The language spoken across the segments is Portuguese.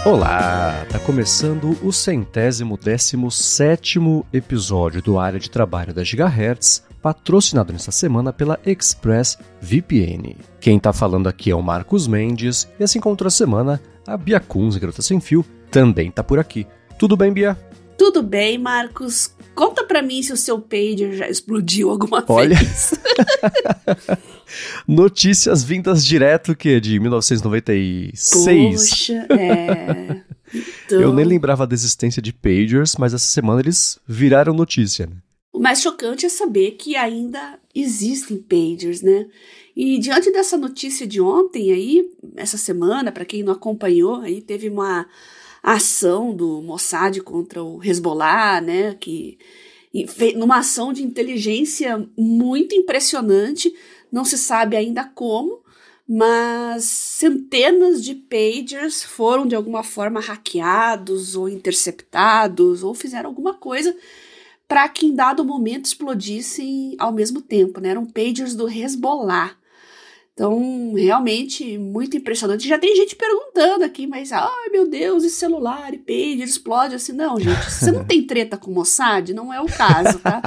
Olá, tá começando o 117º episódio do Área de Trabalho da Gigahertz, patrocinado nesta semana pela ExpressVPN. Quem tá falando aqui é o Marcos Mendes, e assim como outra semana, a Bia Kunz, Garota Sem Fio, também tá por aqui. Tudo bem, Bia? Tudo bem, Marcos. Conta pra mim se o seu pager já explodiu alguma vez. Notícias vindas direto de 1996. Poxa, Então... Eu nem lembrava da existência de pagers, mas essa semana eles viraram notícia, né? O mais chocante é saber que ainda existem pagers, né? E diante dessa notícia de ontem aí, essa semana, para quem não acompanhou, aí teve uma ação do Mossad contra o Hezbollah, né? Numa ação de inteligência muito impressionante, não se sabe ainda como, mas centenas de pagers foram de alguma forma hackeados ou interceptados ou fizeram alguma coisa para que em dado momento explodissem ao mesmo tempo, né? Eram pagers do Hezbollah. Então, realmente, muito impressionante. Já tem gente perguntando aqui, mas, ai meu Deus, e celular, e pager, explode assim. Não, gente, se você não tem treta com o Mossad, não é o caso, tá?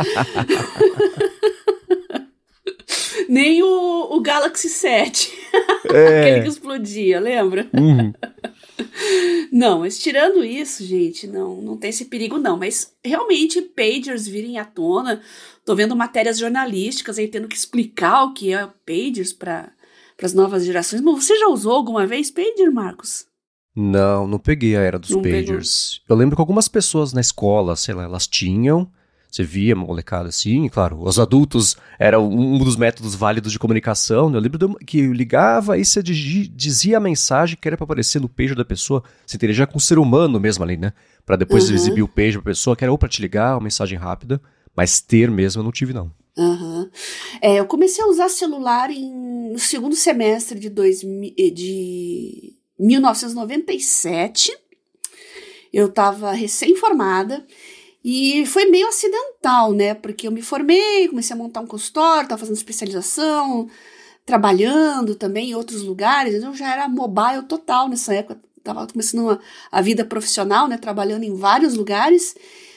Nem o Galaxy 7, aquele que explodia, lembra? Uhum. Não, mas tirando isso, gente, não tem esse perigo não, mas realmente pagers virem à tona, tô vendo matérias jornalísticas aí tendo que explicar o que é pagers para as novas gerações. Mas você já usou alguma vez pager, Marcos? Não peguei a era dos pagers. Eu lembro que algumas pessoas na escola, sei lá, elas tinham, você via molecada assim, e claro, os adultos era um dos métodos válidos de comunicação, né? Eu lembro que eu ligava e você dizia a mensagem que era pra aparecer no pager da pessoa, você interagir com o ser humano mesmo ali, né? Pra depois exibir o pager pra pessoa, que era ou pra te ligar, uma mensagem rápida, mas ter mesmo eu não tive não. Eu comecei a usar celular no segundo semestre de 1997, eu estava recém-formada, e foi meio acidental, né, porque eu me formei, comecei a montar um consultório, estava fazendo especialização, trabalhando também em outros lugares, então eu já era mobile total nessa época, estava começando a vida profissional, né, trabalhando em vários lugares,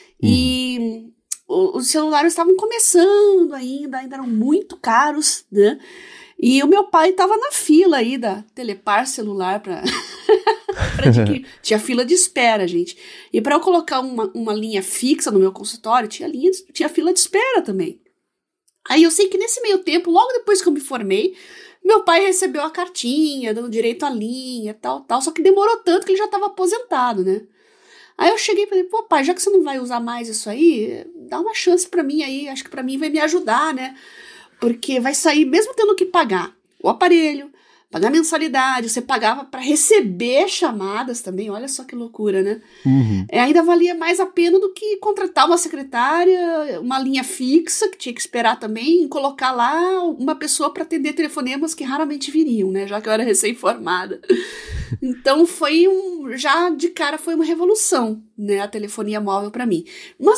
e os celulares estavam começando ainda eram muito caros, né? E o meu pai estava na fila aí da Telepar celular para adquirir. Tinha fila de espera, gente. E para eu colocar uma linha fixa no meu consultório, tinha fila de espera também. Aí eu sei que nesse meio tempo, logo depois que eu me formei, meu pai recebeu a cartinha, dando direito à linha, tal, só que demorou tanto que ele já estava aposentado, né? Aí eu cheguei e falei, pô, pai, já que você não vai usar mais isso aí, dá uma chance pra mim aí, acho que pra mim vai me ajudar, né? Porque vai sair, mesmo tendo que pagar o aparelho, pagar mensalidade, você pagava pra receber chamadas também, olha só que loucura, né? Ainda valia mais a pena do que contratar uma secretária, uma linha fixa, que tinha que esperar também, e colocar lá uma pessoa pra atender telefonemas que raramente viriam, né? Já que eu era recém-formada. Então já de cara foi uma revolução, né, a telefonia móvel para mim. Mas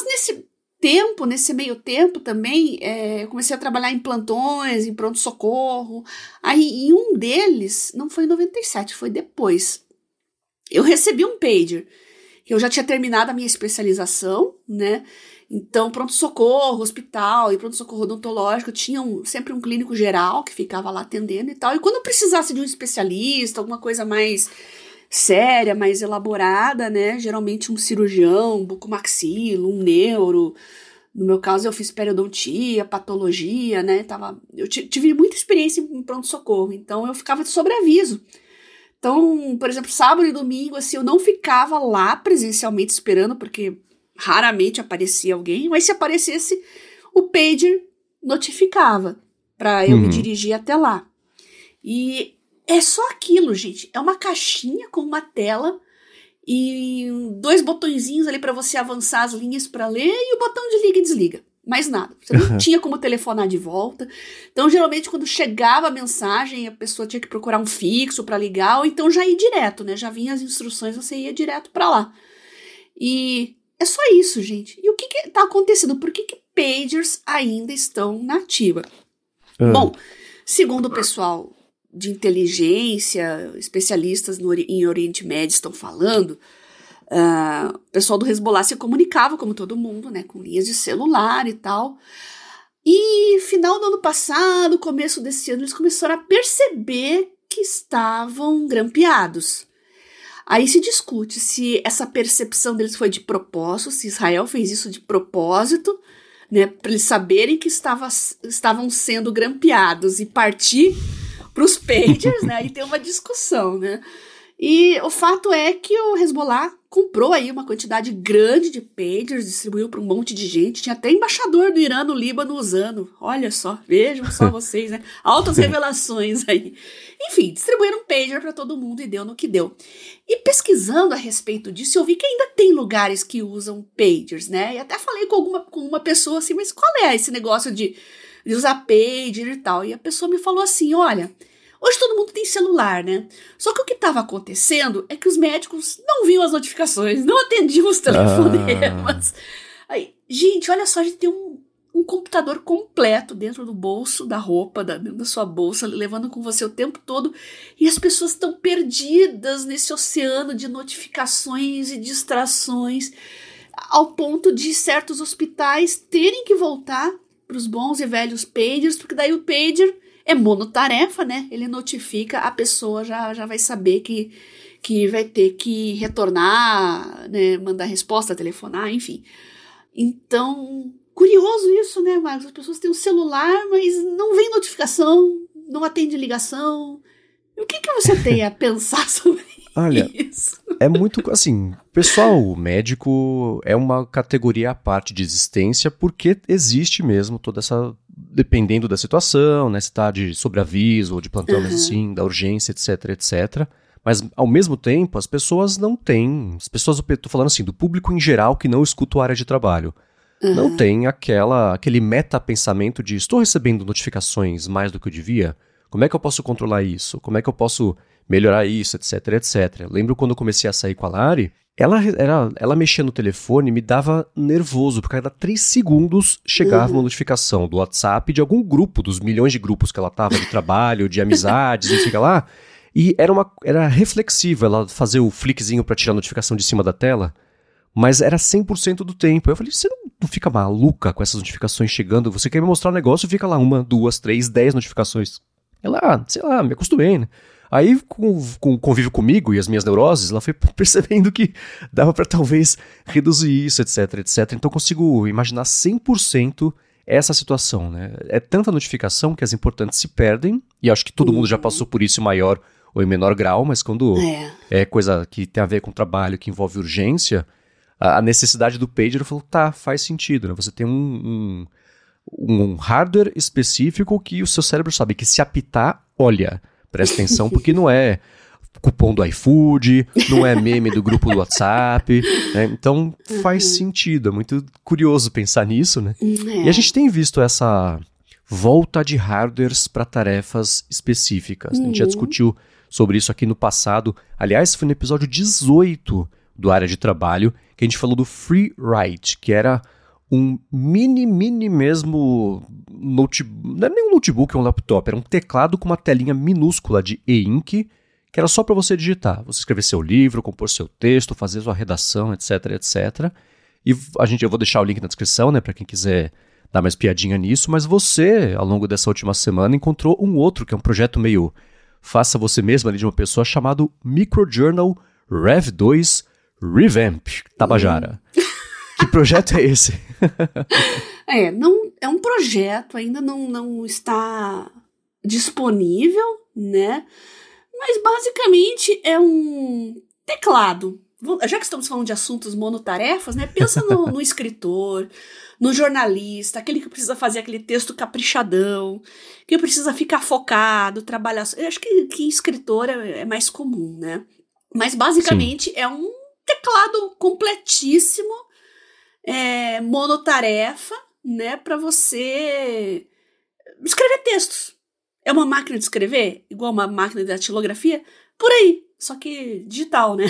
nesse meio tempo também, eu comecei a trabalhar em plantões, em pronto-socorro. Aí em um deles, não foi em 97, foi depois, eu recebi um pager, que eu já tinha terminado a minha especialização, né? Então, pronto-socorro, hospital e pronto-socorro odontológico tinham sempre um clínico geral que ficava lá atendendo e tal. E quando eu precisasse de um especialista, alguma coisa mais séria, mais elaborada, né? Geralmente um cirurgião, um bucomaxilo, um neuro. No meu caso, eu fiz periodontia, patologia, né? Eu tive muita experiência em pronto-socorro, então eu ficava de sobreaviso. Então, por exemplo, sábado e domingo, assim, eu não ficava lá presencialmente esperando, porque raramente aparecia alguém, mas se aparecesse, o pager notificava para eu me dirigir até lá. E é só aquilo, gente. É uma caixinha com uma tela e 2 botõezinhos ali para você avançar as linhas para ler e o botão de liga e desliga. Mais nada. Você não tinha como telefonar de volta. Então, geralmente, quando chegava a mensagem, a pessoa tinha que procurar um fixo para ligar, ou então já ir direto, né? Já vinha as instruções, você ia direto para lá. E é só isso, gente. E o que tá acontecendo? Por que pagers ainda estão na ativa? Bom, segundo o pessoal de inteligência, especialistas em Oriente Médio estão falando, o pessoal do Hezbollah se comunicava como todo mundo, né, com linhas de celular e tal. E final do ano passado, começo desse ano, eles começaram a perceber que estavam grampeados. Aí se discute se essa percepção deles foi de propósito, se Israel fez isso de propósito, né, para eles saberem que estavam sendo grampeados e partir para os pagers, né, aí tem uma discussão, né. E o fato é que o Hezbollah comprou aí uma quantidade grande de pagers, distribuiu para um monte de gente, tinha até embaixador do Irã no Líbano usando, olha só, vejam só vocês, né, altas revelações aí. Enfim, distribuíram pager para todo mundo e deu no que deu. E pesquisando a respeito disso, eu vi que ainda tem lugares que usam pagers, né, e até falei com uma pessoa assim, mas qual é esse negócio de usar pager e tal? E a pessoa me falou assim, olha, hoje todo mundo tem celular, né? Só que o que estava acontecendo é que os médicos não viam as notificações, não atendiam os telefonemas. Aí, gente, olha só, a gente tem um computador completo dentro do bolso da roupa, dentro da sua bolsa, levando com você o tempo todo, e as pessoas estão perdidas nesse oceano de notificações e distrações, ao ponto de certos hospitais terem que voltar para os bons e velhos pagers, porque daí o pager é monotarefa, né? Ele notifica, a pessoa já vai saber que vai ter que retornar, né? Mandar resposta, telefonar, enfim. Então, curioso isso, né, Marcos? As pessoas têm um celular, mas não vem notificação, não atende ligação. O que você tem a pensar sobre Olha, isso? É muito, assim, pessoal médico é uma categoria à parte de existência porque existe mesmo toda essa, dependendo da situação, né, se tá de sobreaviso ou de plantão, mas assim, da urgência, etc, etc. Mas, ao mesmo tempo, as pessoas não têm, as pessoas, eu tô falando assim, do público em geral que não escuta a área de trabalho, não tem aquele meta-pensamento de estou recebendo notificações mais do que eu devia? Como é que eu posso controlar isso? Como é que eu posso melhorar isso, etc, etc. Eu lembro quando eu comecei a sair com a Lari, ela mexia no telefone e me dava nervoso, porque a cada 3 segundos chegava uma notificação do WhatsApp de algum grupo, dos milhões de grupos que ela tava, de trabalho, de amizades, não sei o que lá, e era reflexiva ela fazer o flickzinho pra tirar a notificação de cima da tela, mas era 100% do tempo. Eu falei, você não fica maluca com essas notificações chegando? Você quer me mostrar um negócio e fica lá 1, 2, 3, 10 notificações. Ela, sei lá, me acostumei, né? Aí, com o convívio comigo e as minhas neuroses, ela foi percebendo que dava para talvez reduzir isso, etc, etc. Então, eu consigo imaginar 100% essa situação, né? É tanta notificação que as importantes se perdem, e acho que todo mundo já passou por isso em maior ou em menor grau, mas quando é coisa que tem a ver com trabalho, que envolve urgência, a necessidade do pager, eu falo, tá, faz sentido, né? Você tem um hardware específico que o seu cérebro sabe que se apitar, olha, presta atenção, porque não é cupom do iFood, não é meme do grupo do WhatsApp, né? Então faz sentido, é muito curioso pensar nisso, né? E a gente tem visto essa volta de hardwares para tarefas específicas. A gente já discutiu sobre isso aqui no passado. Aliás, foi no episódio 18 do Área de Trabalho que a gente falou do FreeWrite, que era um mini mesmo notebook, não é nem um notebook, é um laptop, era um teclado com uma telinha minúscula de e-ink, que era só para você digitar, você escrever seu livro, compor seu texto, fazer sua redação, etc, etc. E eu vou deixar o link na descrição, né, para quem quiser dar mais piadinha nisso, mas você, ao longo dessa última semana, encontrou um outro, que é um projeto meio faça você mesmo ali de uma pessoa, chamado Microjournal Rev 2 Revamp, Tabajara. Que projeto é esse? Não, é um projeto, ainda não está disponível, né? Mas basicamente é um teclado. Já que estamos falando de assuntos monotarefas, né? Pensa no escritor, no jornalista, aquele que precisa fazer aquele texto caprichadão, que precisa ficar focado, trabalhar. Eu acho que escritor é mais comum, né? Mas basicamente é um teclado completíssimo, monotarefa, né, para você escrever textos. É uma máquina de escrever, igual uma máquina de datilografia, por aí, só que digital, né?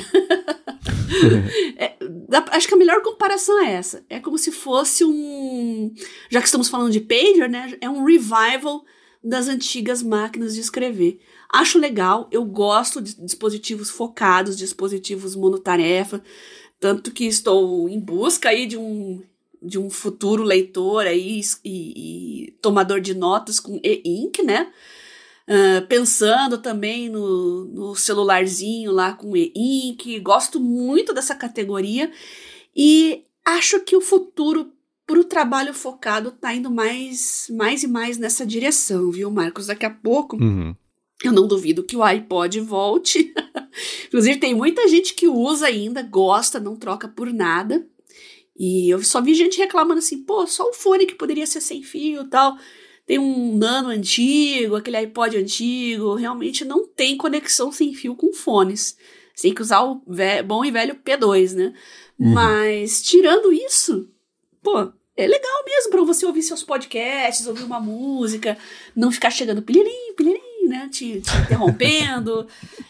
Acho que a melhor comparação é essa. É como se fosse já que estamos falando de pager, né, é um revival das antigas máquinas de escrever. Acho legal, eu gosto de dispositivos focados, dispositivos monotarefa, tanto que estou em busca aí de um futuro leitor aí e tomador de notas com e-ink, né? Pensando também no celularzinho lá com e-ink, gosto muito dessa categoria e acho que o futuro para o trabalho focado tá indo mais e mais nessa direção, viu, Marcos? Daqui a pouco, eu não duvido que o iPod volte. Inclusive, tem muita gente que usa ainda, gosta, não troca por nada. E eu só vi gente reclamando assim, pô, só o fone que poderia ser sem fio e tal. Tem um Nano antigo, aquele iPod antigo, realmente não tem conexão sem fio com fones. Você tem que usar o bom e velho P2, né? Mas, tirando isso, pô, é legal mesmo pra você ouvir seus podcasts, ouvir uma música, não ficar chegando pilirim, né, te interrompendo,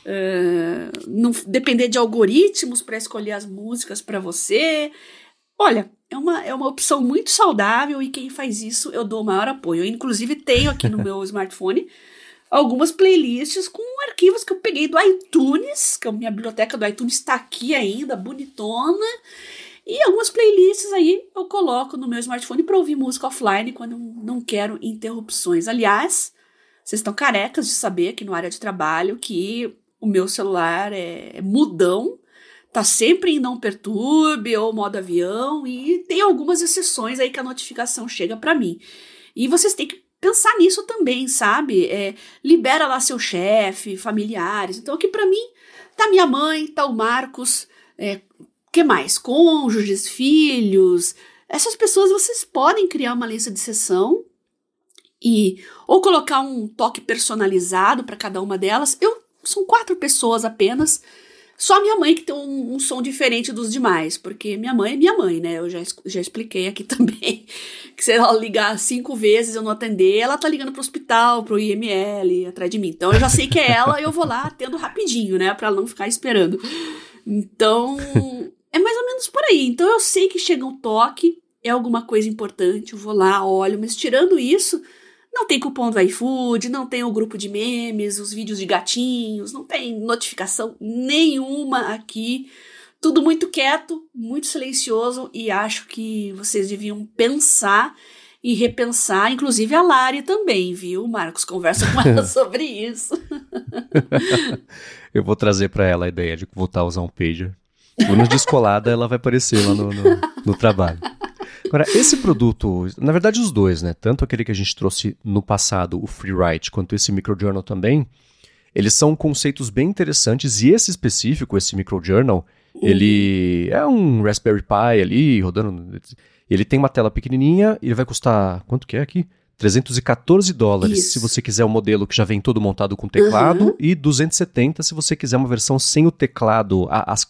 não depender de algoritmos para escolher as músicas para você. Olha, é uma opção muito saudável e quem faz isso eu dou o maior apoio. Eu, inclusive, tenho aqui no meu smartphone algumas playlists com arquivos que eu peguei do iTunes, que a minha biblioteca do iTunes está aqui ainda, bonitona, e algumas playlists aí eu coloco no meu smartphone para ouvir música offline quando eu não quero interrupções. Aliás, vocês estão carecas de saber aqui no área de trabalho que o meu celular é mudão, tá sempre em não perturbe ou modo avião e tem algumas exceções aí que a notificação chega para mim. E vocês têm que pensar nisso também, sabe? Libera lá seu chefe, familiares. Então aqui para mim tá minha mãe, tá o Marcos, que mais? Cônjuges, filhos. Essas pessoas vocês podem criar uma lista de sessão ou colocar um toque personalizado para cada uma delas. São 4 pessoas apenas. Só minha mãe que tem um som diferente dos demais, porque minha mãe é minha mãe, né? Eu já expliquei aqui também, que se ela ligar 5 vezes e eu não atender, ela tá ligando pro hospital, pro IML, atrás de mim. Então eu já sei que é ela e eu vou lá atendo rapidinho, né? Pra ela não ficar esperando. Então, é mais ou menos por aí. Então eu sei que chega um toque, é alguma coisa importante, eu vou lá, olho, mas tirando isso, não tem cupom do iFood, não tem o grupo de memes, os vídeos de gatinhos, não tem notificação nenhuma aqui. Tudo muito quieto, muito silencioso e acho que vocês deviam pensar e repensar, inclusive a Lari também, viu, Marcos? Conversa com ela sobre isso. Eu vou trazer para ela a ideia de voltar a usar um pager. Quando descolada, ela vai aparecer lá no trabalho. Agora, esse produto, na verdade os dois, né? Tanto aquele que a gente trouxe no passado, o FreeWrite, quanto esse microjournal também, eles são conceitos bem interessantes e esse específico, esse microjournal, ele é um Raspberry Pi ali, rodando, ele tem uma tela pequenininha, ele vai custar, quanto que é aqui? $314 se você quiser o modelo que já vem todo montado com teclado e 270 se você quiser uma versão sem o teclado,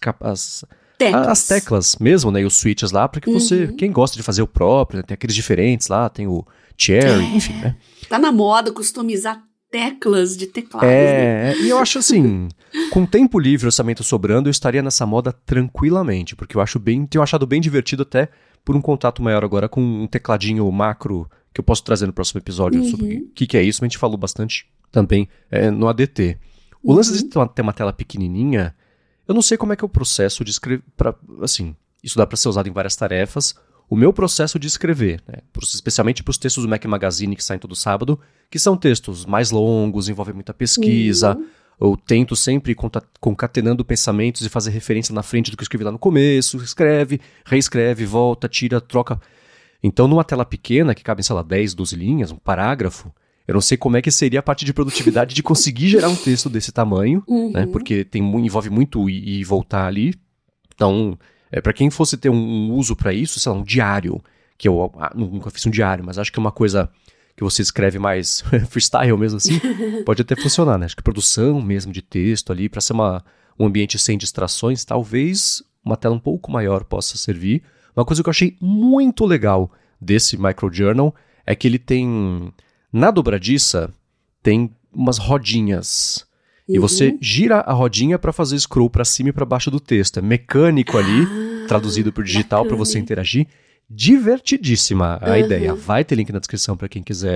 as teclas mesmo, né, e os switches lá, para que você, quem gosta de fazer o próprio, né, tem aqueles diferentes lá, tem o Cherry, enfim, né. Tá na moda customizar teclas de teclado. Né? E eu acho assim, com tempo livre, orçamento sobrando, eu estaria nessa moda tranquilamente, porque eu tenho achado bem divertido até por um contato maior agora com um tecladinho macro, que eu posso trazer no próximo episódio sobre o que é isso, mas a gente falou bastante também no ADT. O lance de ter uma tela pequenininha, eu não sei como é que é o processo de escrever, assim, isso dá para ser usado em várias tarefas. O meu processo de escrever, né, especialmente para os textos do Mac Magazine que saem todo sábado, que são textos mais longos, envolvem muita pesquisa, eu tento sempre ir concatenando pensamentos e fazer referência na frente do que eu escrevi lá no começo, escreve, reescreve, volta, tira, troca. Então, numa tela pequena, que cabe, sei lá, 10, 12 linhas, um parágrafo, eu não sei como é que seria a parte de produtividade de conseguir gerar um texto desse tamanho, né? Porque envolve muito ir e voltar ali. Então, para quem fosse ter um uso para isso, sei lá, um diário, que eu nunca fiz um diário, mas acho que é uma coisa que você escreve mais freestyle mesmo assim, pode até funcionar, né? Acho que produção mesmo de texto ali, para ser um ambiente sem distrações, talvez uma tela um pouco maior possa servir. Uma coisa que eu achei muito legal desse microjournal é que ele tem... Na dobradiça, tem umas rodinhas. E você gira a rodinha para fazer scroll para cima e para baixo do texto. É mecânico ali, traduzido por digital para você interagir. Divertidíssima a ideia. Vai ter link na descrição para quem quiser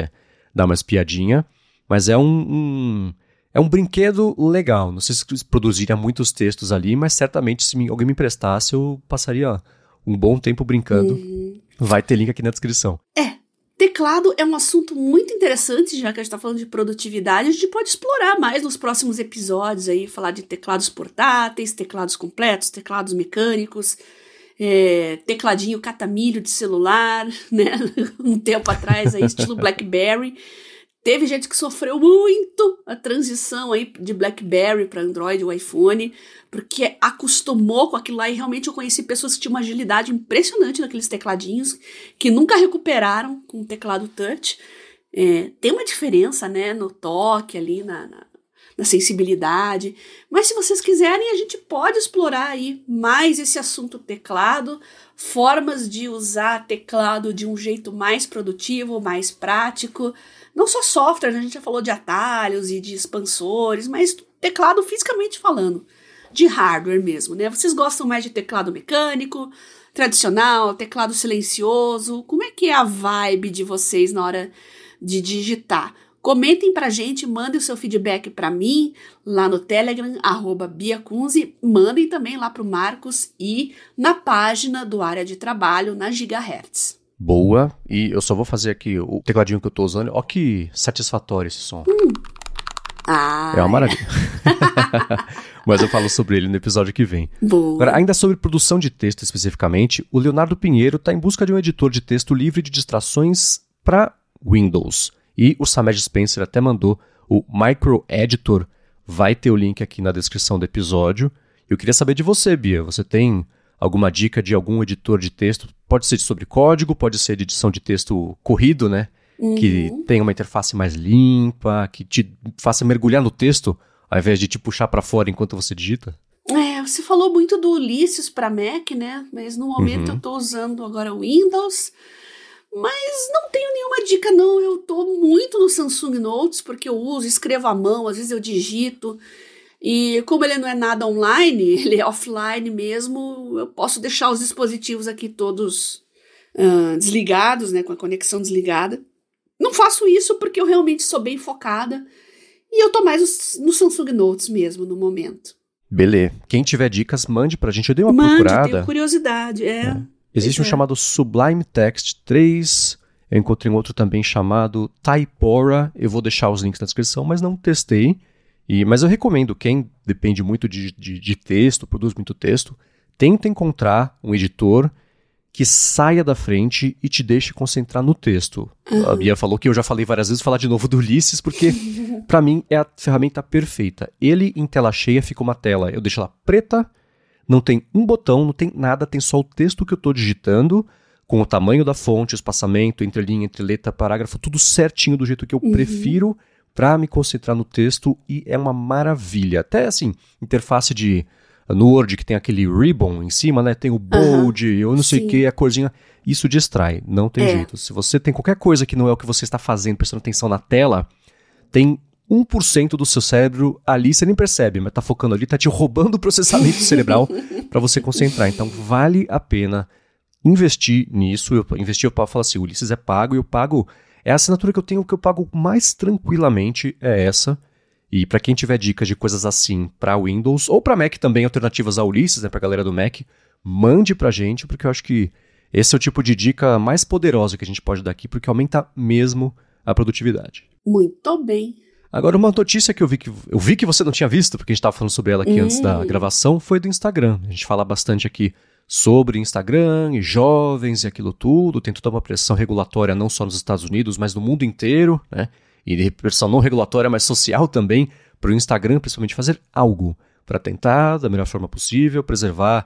dar uma espiadinha, mas é um brinquedo legal. Não sei se produziria muitos textos ali, mas certamente se alguém me emprestasse, eu passaria um bom tempo brincando. Vai ter link aqui na descrição. Teclado é um assunto muito interessante, já que a gente está falando de produtividade. A gente pode explorar mais nos próximos episódios aí, falar de teclados portáteis, teclados completos, teclados mecânicos, tecladinho catamilho de celular, né? Um tempo atrás, aí, estilo BlackBerry. Teve gente que sofreu muito a transição aí de BlackBerry para Android ou iPhone, porque acostumou com aquilo lá, e realmente eu conheci pessoas que tinham uma agilidade impressionante naqueles tecladinhos, que nunca recuperaram com o teclado touch. Tem uma diferença, né, no toque ali, na sensibilidade, mas se vocês quiserem, a gente pode explorar aí mais esse assunto teclado, formas de usar teclado de um jeito mais produtivo, mais prático. Não só software, a gente já falou de atalhos e de expansores, mas teclado fisicamente falando, de hardware mesmo, né? Vocês gostam mais de teclado mecânico, tradicional, teclado silencioso? Como é que é a vibe de vocês na hora de digitar? Comentem pra gente, mandem o seu feedback pra mim, lá no Telegram, @BiaCunzi, mandem também lá pro Marcos e na página do Área de Trabalho, na Gigahertz. Boa, e eu só vou fazer aqui o tecladinho que eu tô usando. Ó que satisfatório esse som. É uma maravilha. Mas eu falo sobre ele no episódio que vem. Boa. Agora, ainda sobre produção de texto especificamente, o Leonardo Pinheiro está em busca de um editor de texto livre de distrações para Windows. E o Samed Spencer até mandou o Micro Editor. Vai ter o link aqui na descrição do episódio. Eu queria saber de você, Bia. Você tem alguma dica de algum editor de texto? Pode ser sobre código, pode ser de edição de texto corrido, né? Que tenha uma interface mais limpa, que te faça mergulhar no texto, ao invés de te puxar para fora enquanto você digita. Você falou muito do Ulysses para Mac, né? Mas no momento eu estou usando agora o Windows, mas não tenho nenhuma dica não. Eu estou muito no Samsung Notes, porque eu uso, escrevo à mão, às vezes eu digito. E como ele não é nada online, ele é offline mesmo, eu posso deixar os dispositivos aqui todos desligados, né, com a conexão desligada. Não faço isso porque eu realmente sou bem focada e eu tô mais no Samsung Notes mesmo, no momento. Beleza. Quem tiver dicas, mande pra gente. Eu dei uma procurada. procurada. Tenho curiosidade, Existe um chamado Sublime Text 3. Eu encontrei um outro também chamado Typora. Eu vou deixar os links na descrição, mas não testei. Mas eu recomendo, quem depende muito de texto, produz muito texto, tenta encontrar um editor que saia da frente e te deixe concentrar no texto. A Bia falou que eu já falei várias vezes, vou falar de novo do Ulysses, porque para mim é a ferramenta perfeita. Ele em tela cheia fica uma tela, eu deixo ela preta, não tem um botão, não tem nada, tem só o texto que eu estou digitando, com o tamanho da fonte, o espaçamento, entre linha, entre letra, parágrafo, tudo certinho do jeito que eu prefiro, para me concentrar no texto, e é uma maravilha. Até assim, interface no Word que tem aquele ribbon em cima, né? Tem o bold, eu não sei o que, a corzinha. Isso distrai, não tem jeito. Se você tem qualquer coisa que não é o que você está fazendo, prestando atenção na tela, tem 1% do seu cérebro ali, você nem percebe, mas tá focando ali, tá te roubando o processamento cerebral para você concentrar. Então vale a pena investir nisso. Eu falo assim, o Ulysses é pago, e eu pago... É a assinatura que eu pago mais tranquilamente, é essa. E para quem tiver dicas de coisas assim para Windows, ou para Mac também, alternativas ao Ulysses, né, pra galera do Mac, mande pra gente, porque eu acho que esse é o tipo de dica mais poderosa que a gente pode dar aqui, porque aumenta mesmo a produtividade. Muito bem. Agora, uma notícia que eu vi que você não tinha visto, porque a gente estava falando sobre ela aqui antes da gravação, foi do Instagram. A gente fala bastante aqui sobre Instagram e jovens e aquilo tudo. Tem toda uma pressão regulatória não só nos Estados Unidos, mas no mundo inteiro, né? E de pressão não regulatória, mas social também, para o Instagram, principalmente, fazer algo para tentar, da melhor forma possível, preservar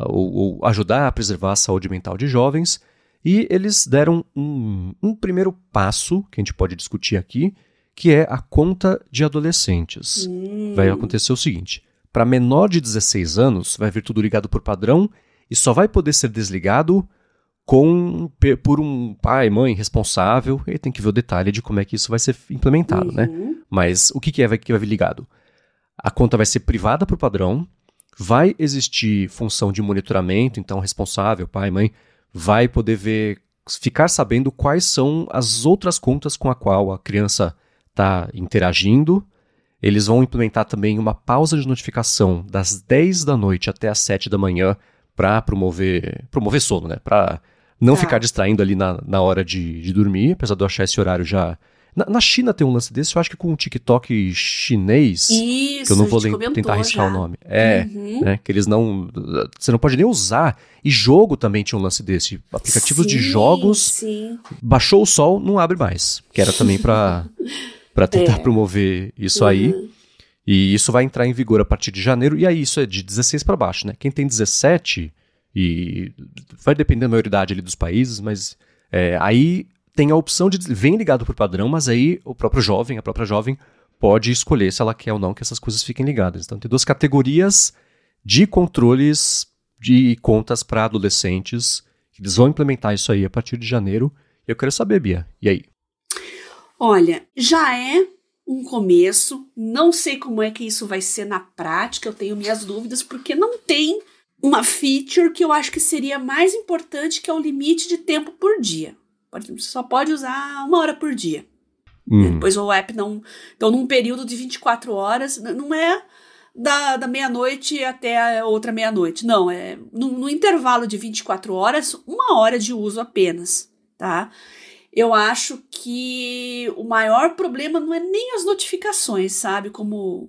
ou ajudar a preservar a saúde mental de jovens. E eles deram um primeiro passo, que a gente pode discutir aqui, que é a conta de adolescentes. Vai acontecer o seguinte: para menor de 16 anos, vai vir tudo ligado por padrão e só vai poder ser desligado por um pai, mãe responsável. E tem que ver o detalhe de como é que isso vai ser implementado, né? Mas o que vai vir ligado? A conta vai ser privada por padrão, vai existir função de monitoramento, então o responsável, pai, mãe, vai poder ver ficar sabendo quais são as outras contas com a qual a criança está interagindo. Eles vão implementar também uma pausa de notificação das 10 da noite até as 7 da manhã para promover sono, né? Para não ficar distraindo ali na hora de dormir, apesar de eu achar esse horário já... Na China tem um lance desse, eu acho que com o TikTok chinês, isso, que eu não vou tentar arriscar o nome. Né, que eles não... Você não pode nem usar. E jogo também tinha um lance desse. Aplicativos de jogos, baixou o sol, não abre mais. Que era também para tentar promover isso aí. E isso vai entrar em vigor a partir de janeiro. E aí isso é de 16 para baixo, né? Quem tem 17, e vai depender da maioridade ali dos países, mas aí... tem a opção de vem ligado por padrão, mas aí a própria jovem pode escolher se ela quer ou não que essas coisas fiquem ligadas. Então tem 2 categorias de controles de contas para adolescentes. Eles vão implementar isso aí a partir de janeiro. E eu quero saber, Bia, e aí? Olha, já é um começo. Não sei como é que isso vai ser na prática. Eu tenho minhas dúvidas, porque não tem uma feature que eu acho que seria mais importante, que é o limite de tempo por dia. Você só pode usar 1 hora por dia. Depois o app não... Então, num período de 24 horas, não é da meia-noite até a outra meia-noite. Não, é no intervalo de 24 horas, 1 hora de uso apenas, tá? Eu acho que o maior problema não é nem as notificações, sabe? Como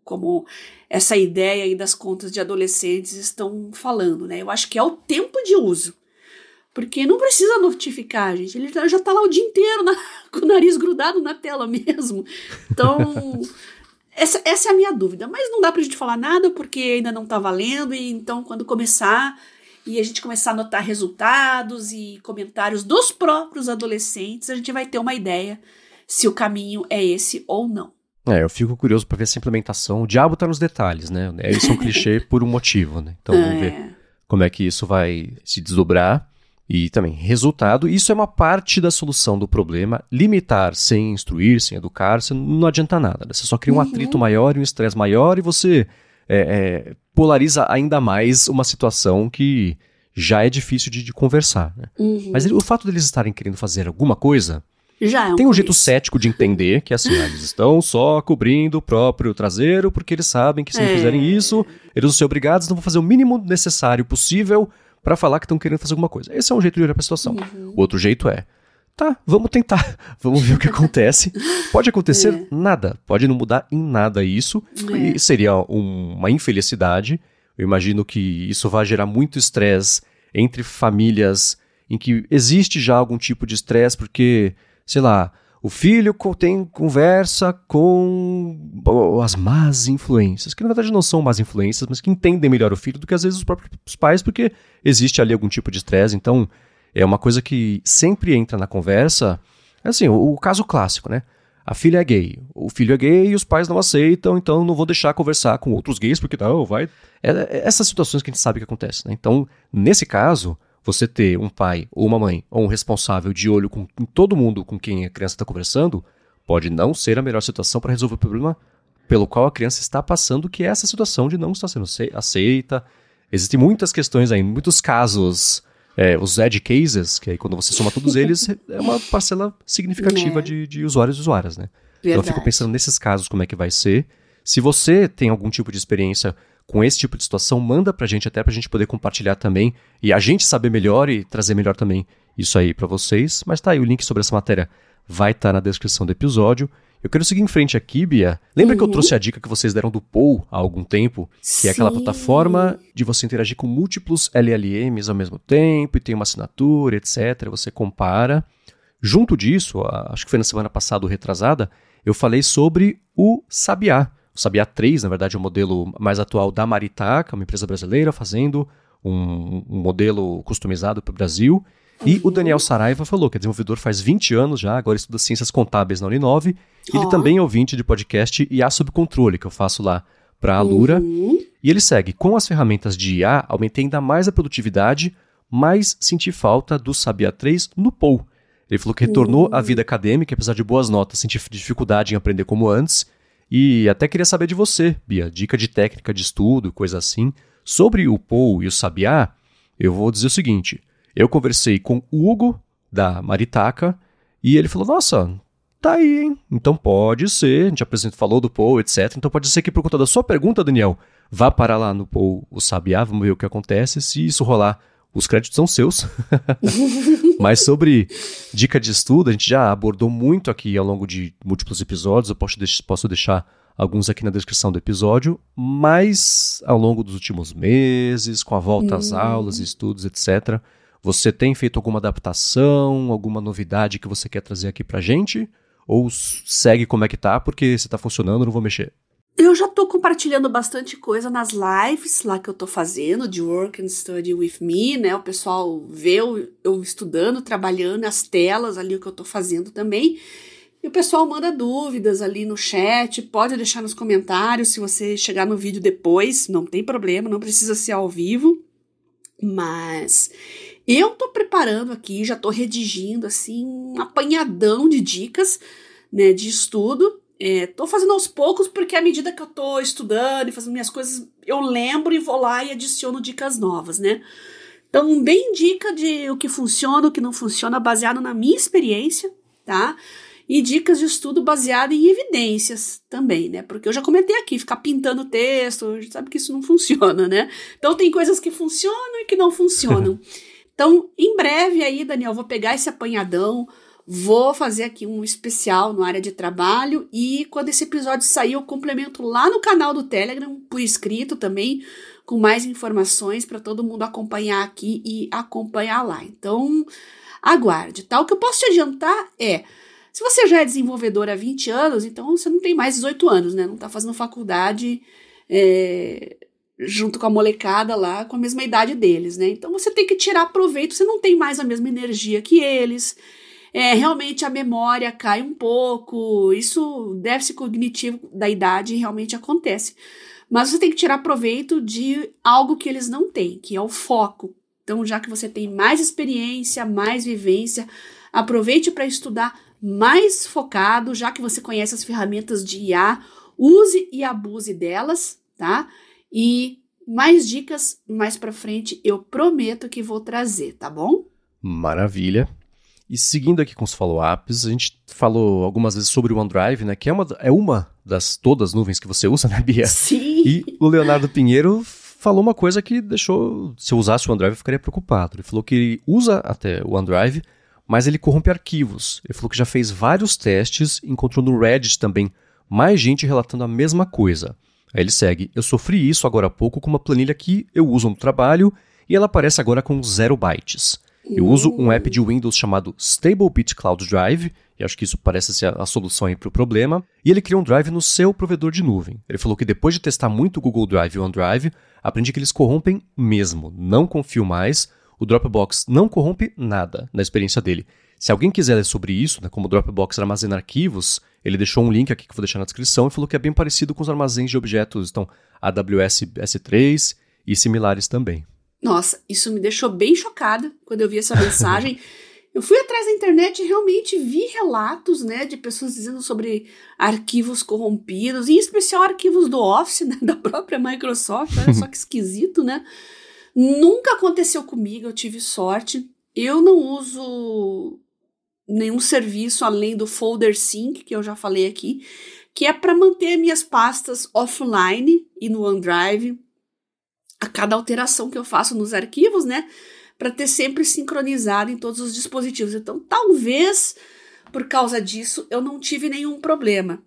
essa ideia aí das contas de adolescentes estão falando, né? Eu acho que é o tempo de uso. Porque não precisa notificar, gente. Ele já tá lá o dia inteiro com o nariz grudado na tela mesmo. Então, essa é a minha dúvida. Mas não dá pra gente falar nada, porque ainda não tá valendo. E então, quando começar, e a gente começar a notar resultados e comentários dos próprios adolescentes, a gente vai ter uma ideia se o caminho é esse ou não. Eu fico curioso pra ver essa implementação. O diabo tá nos detalhes, né? Isso é um clichê por um motivo, né? Então, vamos ver como é que isso vai se desdobrar. E também, resultado, isso é uma parte da solução do problema. Limitar sem instruir, sem educar, você não adianta nada. Né? Você só cria um atrito maior e um estresse maior e você polariza ainda mais uma situação que já é difícil de conversar. Né? Mas o fato deles estarem querendo fazer alguma coisa, já tem um jeito cético de entender que assim, eles estão só cobrindo o próprio traseiro porque eles sabem que se não fizerem isso, eles vão ser obrigados, então vão fazer o mínimo necessário possível para falar que estão querendo fazer alguma coisa. Esse é um jeito de olhar para a situação. O outro jeito vamos tentar, vamos ver o que acontece. Pode acontecer nada, pode não mudar em nada isso, e seria uma infelicidade. Eu imagino que isso vai gerar muito estresse entre famílias em que existe já algum tipo de estresse, porque, sei lá, o filho tem conversa com as más influências, que na verdade não são más influências, mas que entendem melhor o filho do que às vezes os próprios pais, porque existe ali algum tipo de estresse. Então, é uma coisa que sempre entra na conversa. Assim, o caso clássico, né? A filha é gay, o filho é gay e os pais não aceitam, então não vou deixar conversar com outros gays, porque não, vai... Essas situações que a gente sabe que acontecem, né? Então, nesse caso... Você ter um pai ou uma mãe ou um responsável de olho com todo mundo com quem a criança está conversando pode não ser a melhor situação para resolver o problema pelo qual a criança está passando, que é essa situação de não estar sendo aceita. Existem muitas questões aí, muitos casos, os edge cases, que aí quando você soma todos eles, é uma parcela significativa de usuários e usuárias, né? Então eu fico pensando nesses casos como é que vai ser. Se você tem algum tipo de experiência com esse tipo de situação, manda pra gente até pra gente poder compartilhar também e a gente saber melhor e trazer melhor também isso aí pra vocês. Mas tá aí, o link sobre essa matéria vai estar na descrição do episódio. Eu quero seguir em frente aqui, Bia. Lembra que eu trouxe a dica que vocês deram do Poll há algum tempo? Que é aquela plataforma de você interagir com múltiplos LLMs ao mesmo tempo e tem uma assinatura, etc. Você compara. Junto disso, acho que foi na semana passada ou retrasada, eu falei sobre o Sabiá. O Sabiá 3, na verdade, é o modelo mais atual da Maritá, que é uma empresa brasileira, fazendo um modelo customizado para o Brasil. E o Daniel Saraiva falou que é desenvolvedor faz 20 anos já, agora estuda Ciências Contábeis na Uninove. Ele também é ouvinte de podcast IA Sob Controle, que eu faço lá para a Alura. E ele segue, com as ferramentas de IA, aumentei ainda mais a produtividade, mas senti falta do Sabiá 3 no Poll. Ele falou que retornou à vida acadêmica, apesar de boas notas, senti dificuldade em aprender como antes. E até queria saber de você, Bia, dica de técnica de estudo, coisa assim. Sobre o Poll e o Sabiá, eu vou dizer o seguinte, eu conversei com o Hugo da Maritaka, e ele falou, nossa, tá aí, hein? Então pode ser, a gente falou do Paul, etc. Então pode ser que por conta da sua pergunta, Daniel, vá parar lá no Paul o Sabiá, vamos ver o que acontece. Se isso rolar, os créditos são seus. Mas sobre dica de estudo, a gente já abordou muito aqui ao longo de múltiplos episódios, eu posso deixar alguns aqui na descrição do episódio, mas ao longo dos últimos meses, com a volta às aulas, estudos, etc., você tem feito alguma adaptação, alguma novidade que você quer trazer aqui pra gente? Ou segue como é que tá, porque se tá funcionando, eu não vou mexer? Eu já tô compartilhando bastante coisa nas lives lá que eu tô fazendo, de Work and Study with Me, né? O pessoal vê eu estudando, trabalhando, as telas ali, o que eu tô fazendo também. E o pessoal manda dúvidas ali no chat, pode deixar nos comentários se você chegar no vídeo depois, não tem problema, não precisa ser ao vivo. Mas eu tô preparando aqui, já tô redigindo assim um apanhadão de dicas, né, de estudo. Tô fazendo aos poucos porque à medida que eu tô estudando e fazendo minhas coisas, eu lembro e vou lá e adiciono dicas novas, né? Então, bem dica de o que funciona, o que não funciona, baseado na minha experiência, tá? E dicas de estudo baseado em evidências também, né? Porque eu já comentei aqui, ficar pintando texto, a gente sabe que isso não funciona, né? Então tem coisas que funcionam e que não funcionam. Então, em breve aí, Daniel, vou pegar esse apanhadão, vou fazer aqui um especial no área de trabalho e quando esse episódio sair eu complemento lá no canal do Telegram, por escrito também, com mais informações para todo mundo acompanhar aqui e acompanhar lá. Então, aguarde, tá? O que eu posso te adiantar se você já é desenvolvedor há 20 anos, então você não tem mais 18 anos, né? Não tá fazendo faculdade junto com a molecada lá, com a mesma idade deles, né? Então você tem que tirar proveito, você não tem mais a mesma energia que eles, realmente a memória cai um pouco, isso déficit cognitivo da idade realmente acontece. Mas você tem que tirar proveito de algo que eles não têm, que é o foco. Então, já que você tem mais experiência, mais vivência, aproveite para estudar mais focado, já que você conhece as ferramentas de IA, use e abuse delas, tá? E mais dicas mais pra frente eu prometo que vou trazer, tá bom? Maravilha. E seguindo aqui com os follow-ups, a gente falou algumas vezes sobre o OneDrive, né? Que é uma das todas as nuvens que você usa, né, Bia? Sim! E o Leonardo Pinheiro falou uma coisa que deixou... Se eu usasse o OneDrive, eu ficaria preocupado. Ele falou que ele usa até o OneDrive, mas ele corrompe arquivos. Ele falou que já fez vários testes, encontrou no Reddit também mais gente relatando a mesma coisa. Aí ele segue, eu sofri isso agora há pouco com uma planilha que eu uso no trabalho e ela aparece agora com 0 bytes. Eu uso um app de Windows chamado StableBit Cloud Drive, e acho que isso parece ser a solução aí para o problema, e ele cria um drive no seu provedor de nuvem. Ele falou que depois de testar muito o Google Drive e o OneDrive, aprendi que eles corrompem mesmo, não confio mais, o Dropbox não corrompe nada na experiência dele. Se alguém quiser ler sobre isso, né, como o Dropbox armazena arquivos, ele deixou um link aqui que eu vou deixar na descrição e falou que é bem parecido com os armazéns de objetos, então AWS S3 e similares também. Nossa, isso me deixou bem chocada quando eu vi essa mensagem. Eu fui atrás da internet e realmente vi relatos, né, de pessoas dizendo sobre arquivos corrompidos, em especial arquivos do Office, né, da própria Microsoft. Olha só que esquisito, né? Nunca aconteceu comigo, eu tive sorte. Eu não uso nenhum serviço além do Folder Sync, que eu já falei aqui, que é para manter minhas pastas offline e no OneDrive, a cada alteração que eu faço nos arquivos, né, para ter sempre sincronizado em todos os dispositivos. Então, talvez, por causa disso, eu não tive nenhum problema.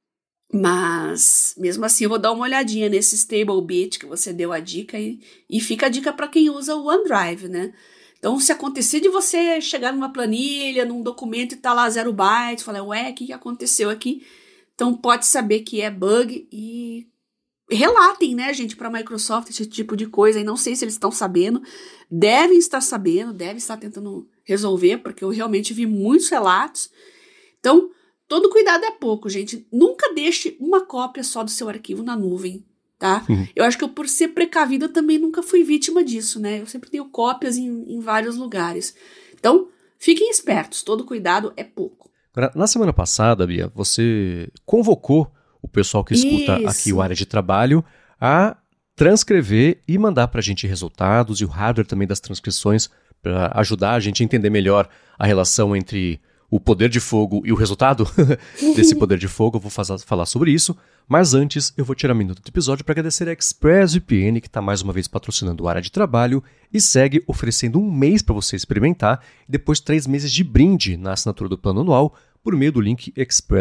Mas, mesmo assim, eu vou dar uma olhadinha nesse StableBit que você deu a dica e fica a dica para quem usa o OneDrive, né? Então, se acontecer de você chegar numa planilha, num documento e tá lá 0 bytes, falar, ué, o que aconteceu aqui? Então, pode saber que é bug e relatem, né, gente, para a Microsoft esse tipo de coisa. E não sei se eles estão sabendo, devem estar sabendo, devem estar tentando resolver, porque eu realmente vi muitos relatos. Então, todo cuidado é pouco, gente. Nunca deixe uma cópia só do seu arquivo na nuvem, tá? Eu acho que eu, por ser precavida, também nunca fui vítima disso, né? Eu sempre tenho cópias em vários lugares. Então, fiquem espertos, todo cuidado é pouco. Agora, na semana passada, Bia, você convocou o pessoal que escuta aqui o Área de Trabalho a transcrever e mandar pra gente resultados e o hardware também das transcrições para ajudar a gente a entender melhor a relação entre o poder de fogo e o resultado desse poder de fogo. Eu vou falar sobre isso, mas antes eu vou tirar um minuto do episódio para agradecer a ExpressVPN, que está mais uma vez patrocinando o Área de Trabalho e segue oferecendo 1 mês para você experimentar e depois 3 meses de brinde na assinatura do plano anual por meio do link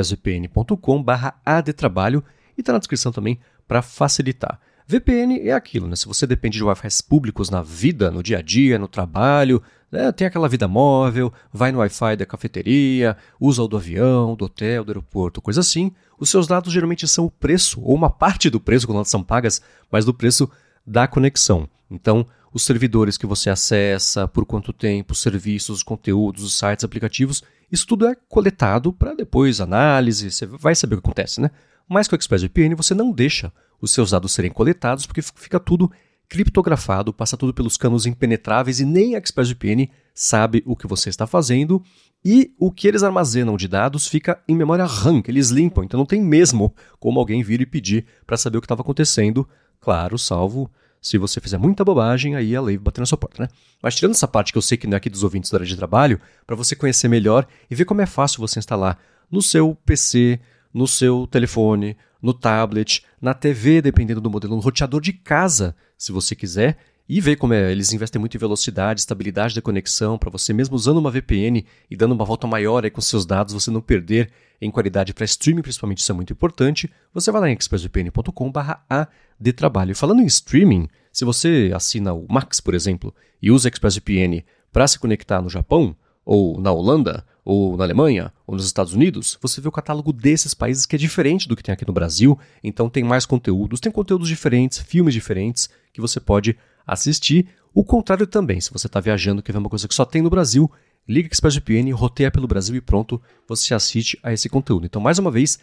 expressvpn.com/adtrabalho e está na descrição também para facilitar. VPN é aquilo, né? Se você depende de Wi-Fi públicos na vida, no dia a dia, no trabalho, né? Tem aquela vida móvel, vai no Wi-Fi da cafeteria, usa o do avião, do hotel, do aeroporto, coisa assim, os seus dados geralmente são o preço, ou uma parte do preço, quando elas são pagas, mas do preço da conexão. Então, os servidores que você acessa, por quanto tempo, os serviços, os conteúdos, os sites, aplicativos, isso tudo é coletado para depois análise, você vai saber o que acontece, né? Mas com o ExpressVPN você não deixa os seus dados serem coletados, porque fica tudo criptografado, passa tudo pelos canos impenetráveis e nem a ExpressVPN sabe o que você está fazendo e o que eles armazenam de dados fica em memória RAM, que eles limpam, então não tem mesmo como alguém vir e pedir para saber o que estava acontecendo, claro, salvo se você fizer muita bobagem, aí a lei vai bater na sua porta, né? Mas tirando essa parte que eu sei que não é aqui dos ouvintes da área de trabalho, para você conhecer melhor e ver como é fácil você instalar no seu PC, no seu telefone, no tablet, na TV, dependendo do modelo, no roteador de casa, se você quiser, e ver como eles investem muito em velocidade, estabilidade da conexão, para você mesmo usando uma VPN e dando uma volta maior aí com seus dados, você não perder em qualidade para streaming, principalmente isso é muito importante, você vai lá em expressvpn.com/adtrabalho. E falando em streaming, se você assina o Max, por exemplo, e usa ExpressVPN para se conectar no Japão, ou na Holanda, ou na Alemanha, ou nos Estados Unidos, você vê o catálogo desses países que é diferente do que tem aqui no Brasil, então tem mais conteúdos, tem conteúdos diferentes, filmes diferentes que você pode assistir. O contrário também, se você está viajando, quer ver uma coisa que só tem no Brasil, liga ExpressVPN, roteia pelo Brasil e pronto, você assiste a esse conteúdo. Então, mais uma vez,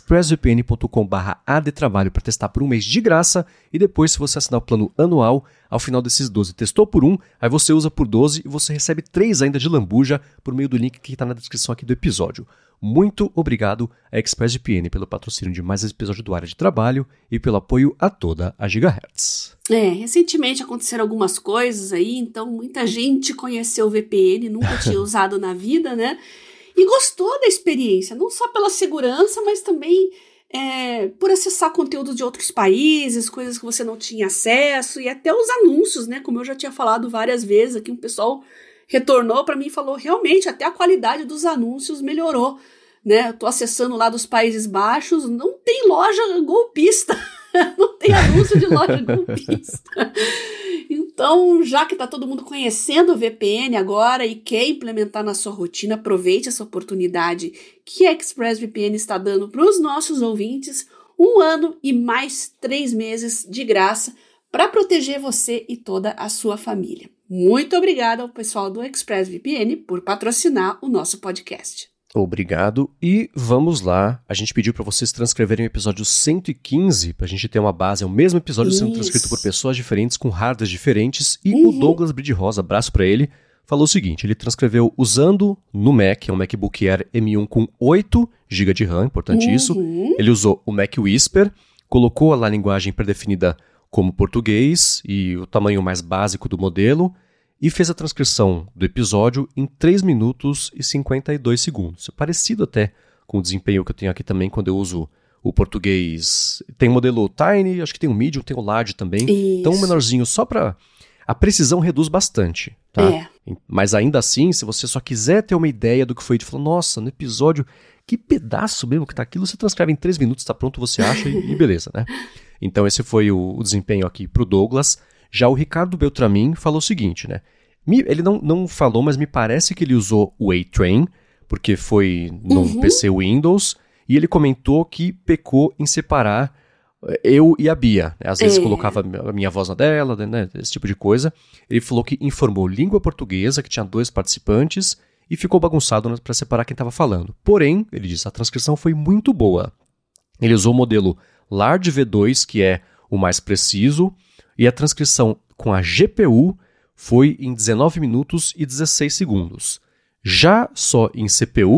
expressvpn.com/adtrabalho para testar por 1 mês de graça e depois, se você assinar o plano anual, ao final desses 12, testou por 1, aí você usa por 12 e você recebe 3 ainda de lambuja por meio do link que está na descrição aqui do episódio. Muito obrigado a ExpressVPN pelo patrocínio de mais esse episódio do Área de Trabalho e pelo apoio a toda a Gigahertz. Recentemente aconteceram algumas coisas aí, então muita gente conheceu o VPN, nunca tinha usado na vida, né? E gostou da experiência, não só pela segurança, mas também por acessar conteúdos de outros países, coisas que você não tinha acesso, e até os anúncios, né? Como eu já tinha falado várias vezes aqui, o pessoal retornou para mim e falou, realmente, até a qualidade dos anúncios melhorou, né? Eu tô acessando lá dos Países Baixos, não tem loja golpista, não tem anúncio de loja golpista. Então, já que tá todo mundo conhecendo o VPN agora e quer implementar na sua rotina, aproveite essa oportunidade que a ExpressVPN está dando para os nossos ouvintes, 1 ano e mais 3 meses de graça para proteger você e toda a sua família. Muito obrigada ao pessoal do ExpressVPN por patrocinar o nosso podcast. Obrigado e vamos lá. A gente pediu para vocês transcreverem o episódio 115 para a gente ter uma base, é o mesmo episódio sendo transcrito por pessoas diferentes com hardwares diferentes e o Douglas Bride Rosa, abraço para ele, falou o seguinte, ele transcreveu usando no Mac, é um MacBook Air M1 com 8 GB de RAM, importante isso, ele usou o Mac Whisper, colocou lá a linguagem predefinida como português e o tamanho mais básico do modelo, e fez a transcrição do episódio em 3 minutos e 52 segundos. É parecido até com o desempenho que eu tenho aqui também quando eu uso o português. Tem o modelo Tiny, acho que tem o Medium, tem o Large também. Isso. Então, um menorzinho só para... A precisão reduz bastante, tá? Mas ainda assim, se você só quiser ter uma ideia do que foi dito, falar, nossa, no episódio, que pedaço mesmo que tá aquilo, você transcreve em 3 minutos, tá pronto, você acha e beleza, né? Então, esse foi o desempenho aqui pro Douglas. Já o Ricardo Beltramin falou o seguinte, né? Ele não falou, mas me parece que ele usou o A-Train, porque foi num PC Windows, e ele comentou que pecou em separar eu e a Bia. Né? Às vezes colocava a minha voz na dela, né? Esse tipo de coisa. Ele falou que informou língua portuguesa, que tinha 2 participantes, e ficou bagunçado para separar quem estava falando. Porém, ele disse, a transcrição foi muito boa. Ele usou o modelo Large V2, que é o mais preciso, e a transcrição com a GPU foi em 19 minutos e 16 segundos. Já só em CPU,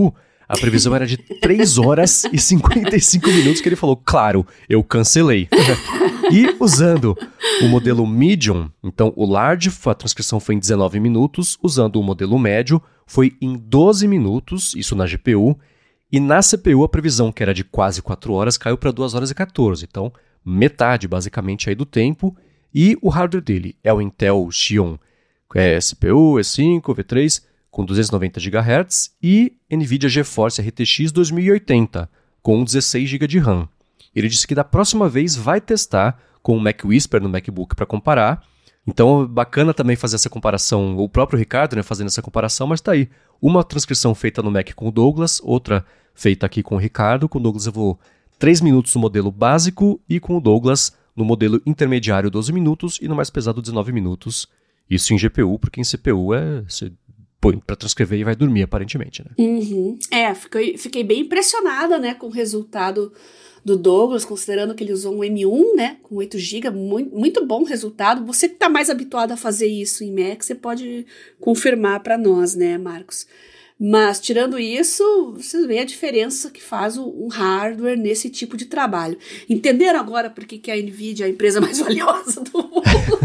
A previsão era de 3 horas e 55 minutos que ele falou, claro, eu cancelei. E usando o modelo Medium, então o Large, a transcrição foi em 19 minutos, usando o modelo Médio, foi em 12 minutos, isso na GPU, e na CPU a previsão, que era de quase 4 horas, caiu para 2 horas e 14, então metade basicamente aí do tempo, e o hardware dele é o Intel Xeon CPU, E5, V3, com 290 GHz, e NVIDIA GeForce RTX 2080, com 16 GB de RAM. Ele disse que da próxima vez vai testar com o Mac Whisper no MacBook para comparar. Então, bacana também fazer essa comparação, o próprio Ricardo, né, fazendo essa comparação, mas tá aí. Uma transcrição feita no Mac com o Douglas, outra feita aqui com o Ricardo. Com o Douglas eu vou 3 minutos no modelo básico e com o Douglas no modelo intermediário 12 minutos e no mais pesado 19 minutos. Isso em GPU, porque em CPU você põe para transcrever e vai dormir, aparentemente, né? Uhum. Fiquei bem impressionada, né, com o resultado do Douglas, considerando que ele usou um M1, né, com 8 GB, muito bom resultado. Você que está mais habituado a fazer isso em Mac, você pode confirmar para nós, né, Marcos? Mas, tirando isso, você vê a diferença que faz um hardware nesse tipo de trabalho. Entenderam agora por que a NVIDIA é a empresa mais valiosa do mundo?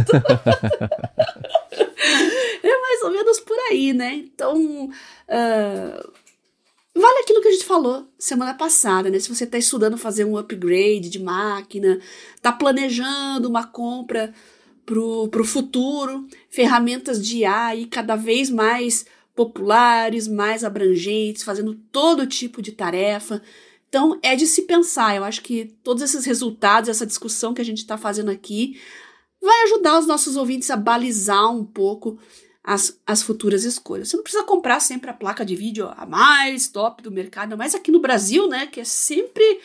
É mais ou menos por aí, né? Então, vale aquilo que a gente falou semana passada, né? Se você está estudando fazer um upgrade de máquina, está planejando uma compra pro futuro, ferramentas de IA aí cada vez mais populares, mais abrangentes, fazendo todo tipo de tarefa. Então, é de se pensar. Eu acho que todos esses resultados, essa discussão que a gente está fazendo aqui, vai ajudar os nossos ouvintes a balizar um pouco as futuras escolhas. Você não precisa comprar sempre a placa de vídeo a mais top do mercado, mas aqui no Brasil, né, que é sempre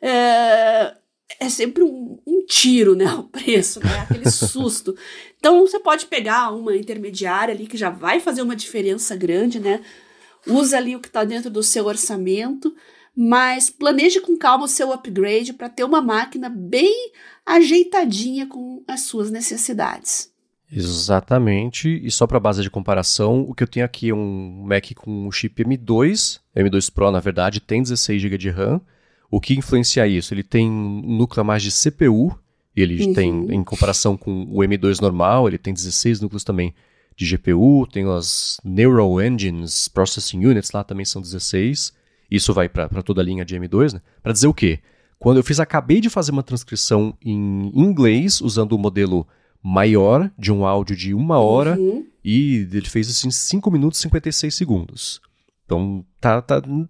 um tiro, né, o preço, né, aquele susto. Então, você pode pegar uma intermediária ali que já vai fazer uma diferença grande, né, usa ali o que está dentro do seu orçamento, mas planeje com calma o seu upgrade para ter uma máquina bem ajeitadinha com as suas necessidades. Exatamente, e só para base de comparação, o que eu tenho aqui é um Mac com um chip M2 Pro na verdade, tem 16 GB de RAM. O que influencia isso? Ele tem um núcleo a mais de CPU, ele tem, em comparação com o M2 normal, ele tem 16 núcleos também de GPU, tem as Neural Engines, Processing Units lá também são 16, isso vai para toda a linha de M2, né? Para dizer o quê? Quando eu acabei de fazer uma transcrição em inglês, usando o modelo maior, de um áudio de 1 hora, e ele fez isso em 5 minutos e 56 segundos. Então, tá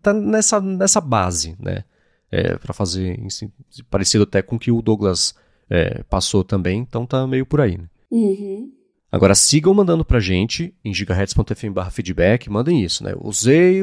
nessa base, né? Para fazer parecido até com o que o Douglas passou também, então tá meio por aí, né? Agora, sigam mandando pra gente em gigahertz.fm/feedback, mandem isso, né? Usei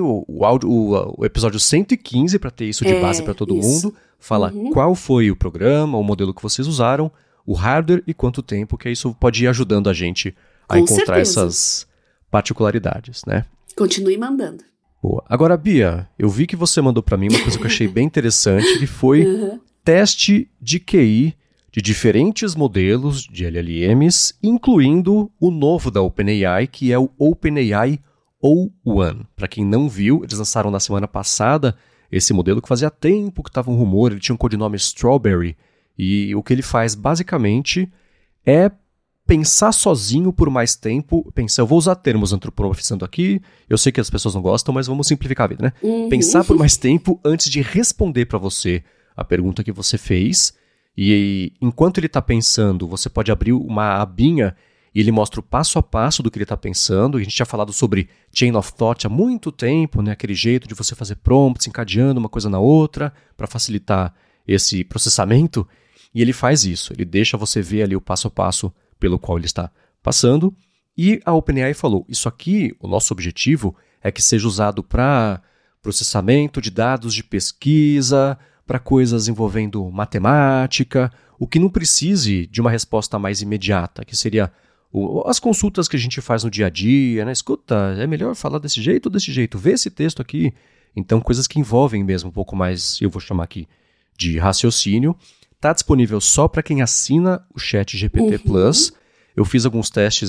o episódio 115 para ter isso de base para todo mundo, fala qual foi o programa, o modelo que vocês usaram, o hardware e quanto tempo, que isso pode ir ajudando a gente a encontrar essas particularidades, né? Continue mandando. Boa. Agora, Bia, eu vi que você mandou para mim uma coisa que eu achei bem interessante, que foi teste de QI de diferentes modelos de LLMs, incluindo o novo da OpenAI, que é o OpenAI O1. Para quem não viu, eles lançaram na semana passada esse modelo que fazia tempo que estava um rumor, ele tinha um codinome Strawberry, e o que ele faz basicamente é pensar sozinho por mais tempo. Eu vou usar termos antropomorfizando aqui, eu sei que as pessoas não gostam, mas vamos simplificar a vida, né? Pensar por mais tempo antes de responder para você a pergunta que você fez, e enquanto ele está pensando, você pode abrir uma abinha e ele mostra o passo a passo do que ele está pensando. E a gente tinha falado sobre Chain of Thought há muito tempo, né? Aquele jeito de você fazer prompts encadeando uma coisa na outra para facilitar esse processamento. E ele faz isso, ele deixa você ver ali o passo a passo pelo qual ele está passando. E a OpenAI falou, isso aqui, o nosso objetivo é que seja usado para processamento de dados de pesquisa, para coisas envolvendo matemática, o que não precise de uma resposta mais imediata, que seria as consultas que a gente faz no dia a dia, né? Escuta, é melhor falar desse jeito ou desse jeito? Vê esse texto aqui. Então, coisas que envolvem mesmo um pouco mais, eu vou chamar aqui de raciocínio. Está disponível só para quem assina o ChatGPT Plus. Eu fiz alguns testes,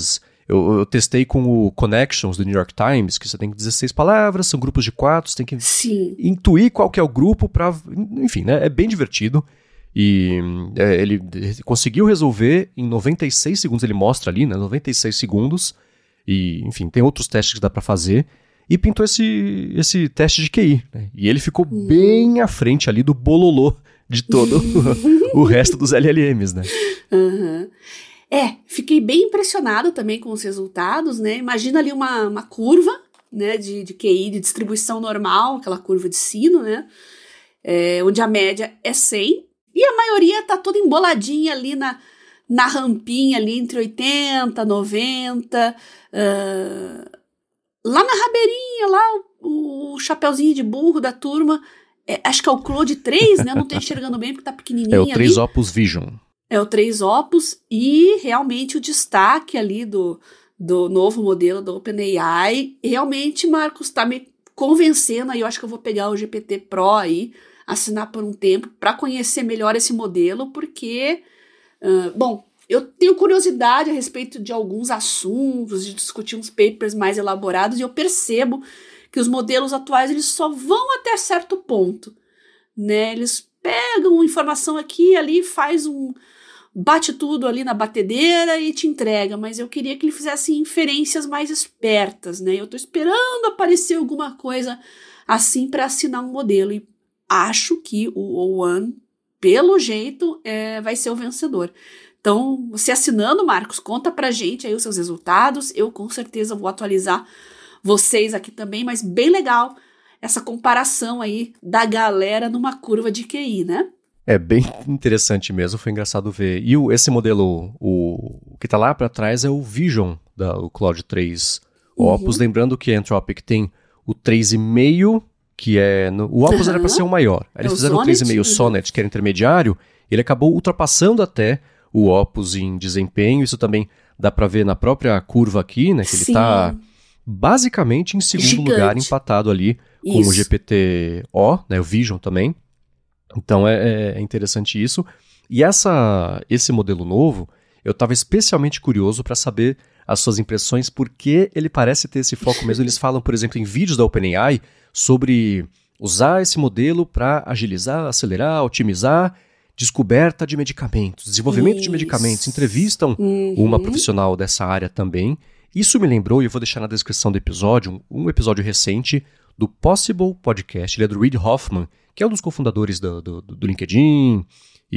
Eu testei com o Connections do New York Times, que você tem 16 palavras, são grupos de 4, você tem que intuir qual que é o grupo para... Enfim, né? É bem divertido. E ele conseguiu resolver em 96 segundos, ele mostra ali, né? 96 segundos. E, enfim, tem outros testes que dá para fazer. E pintou esse teste de QI, né? E ele ficou bem à frente ali do bololô de todo o resto dos LLMs, né? Uhum. Fiquei bem impressionada também com os resultados, né? Imagina ali uma curva, né, de QI, de distribuição normal, aquela curva de sino, né? Onde a média é 100 e a maioria tá toda emboladinha ali na rampinha ali entre 80, 90, lá na rabeirinha, lá o chapeuzinho de burro da turma, acho que é o Claude 3, né? Não tô enxergando bem porque tá pequenininho ali. É o 3 Opus Vision. É o 3 Opus e realmente o destaque ali do novo modelo do OpenAI, realmente, Marcos, tá me convencendo aí, eu acho que eu vou pegar o GPT Pro aí, assinar por um tempo para conhecer melhor esse modelo, porque, eu tenho curiosidade a respeito de alguns assuntos, de discutir uns papers mais elaborados, e eu percebo que os modelos atuais eles só vão até certo ponto, né? Eles pegam informação aqui e ali, bate tudo ali na batedeira e te entrega, mas eu queria que ele fizesse inferências mais espertas, né? Eu tô esperando aparecer alguma coisa assim para assinar um modelo, e acho que o O1, pelo jeito, vai ser o vencedor. Então, você assinando, Marcos, conta pra gente aí os seus resultados. Eu com certeza vou atualizar vocês aqui também, mas bem legal essa comparação aí da galera numa curva de QI, né? É bem interessante mesmo, foi engraçado ver. E esse modelo, o que tá lá pra trás é o Vision, o Claude 3 Opus. Lembrando que a Anthropic tem o 3,5, que é... O Opus era pra ser o maior. Aí eles fizeram o 3,5 Sonnet, que era intermediário. Ele acabou ultrapassando até o Opus em desempenho. Isso também dá pra ver na própria curva aqui, né? Que ele tá basicamente em segundo lugar, empatado ali com o GPT-O, né? O Vision também. Então é interessante isso. E esse modelo novo, eu estava especialmente curioso para saber as suas impressões, porque ele parece ter esse foco mesmo. Eles falam, por exemplo, em vídeos da OpenAI sobre usar esse modelo para agilizar, acelerar, otimizar descoberta de medicamentos, desenvolvimento de medicamentos. Entrevistam uma profissional dessa área também. Isso me lembrou, e eu vou deixar na descrição do episódio, um episódio recente do Possible Podcast. Ele é do Reid Hoffman, que é um dos cofundadores do LinkedIn,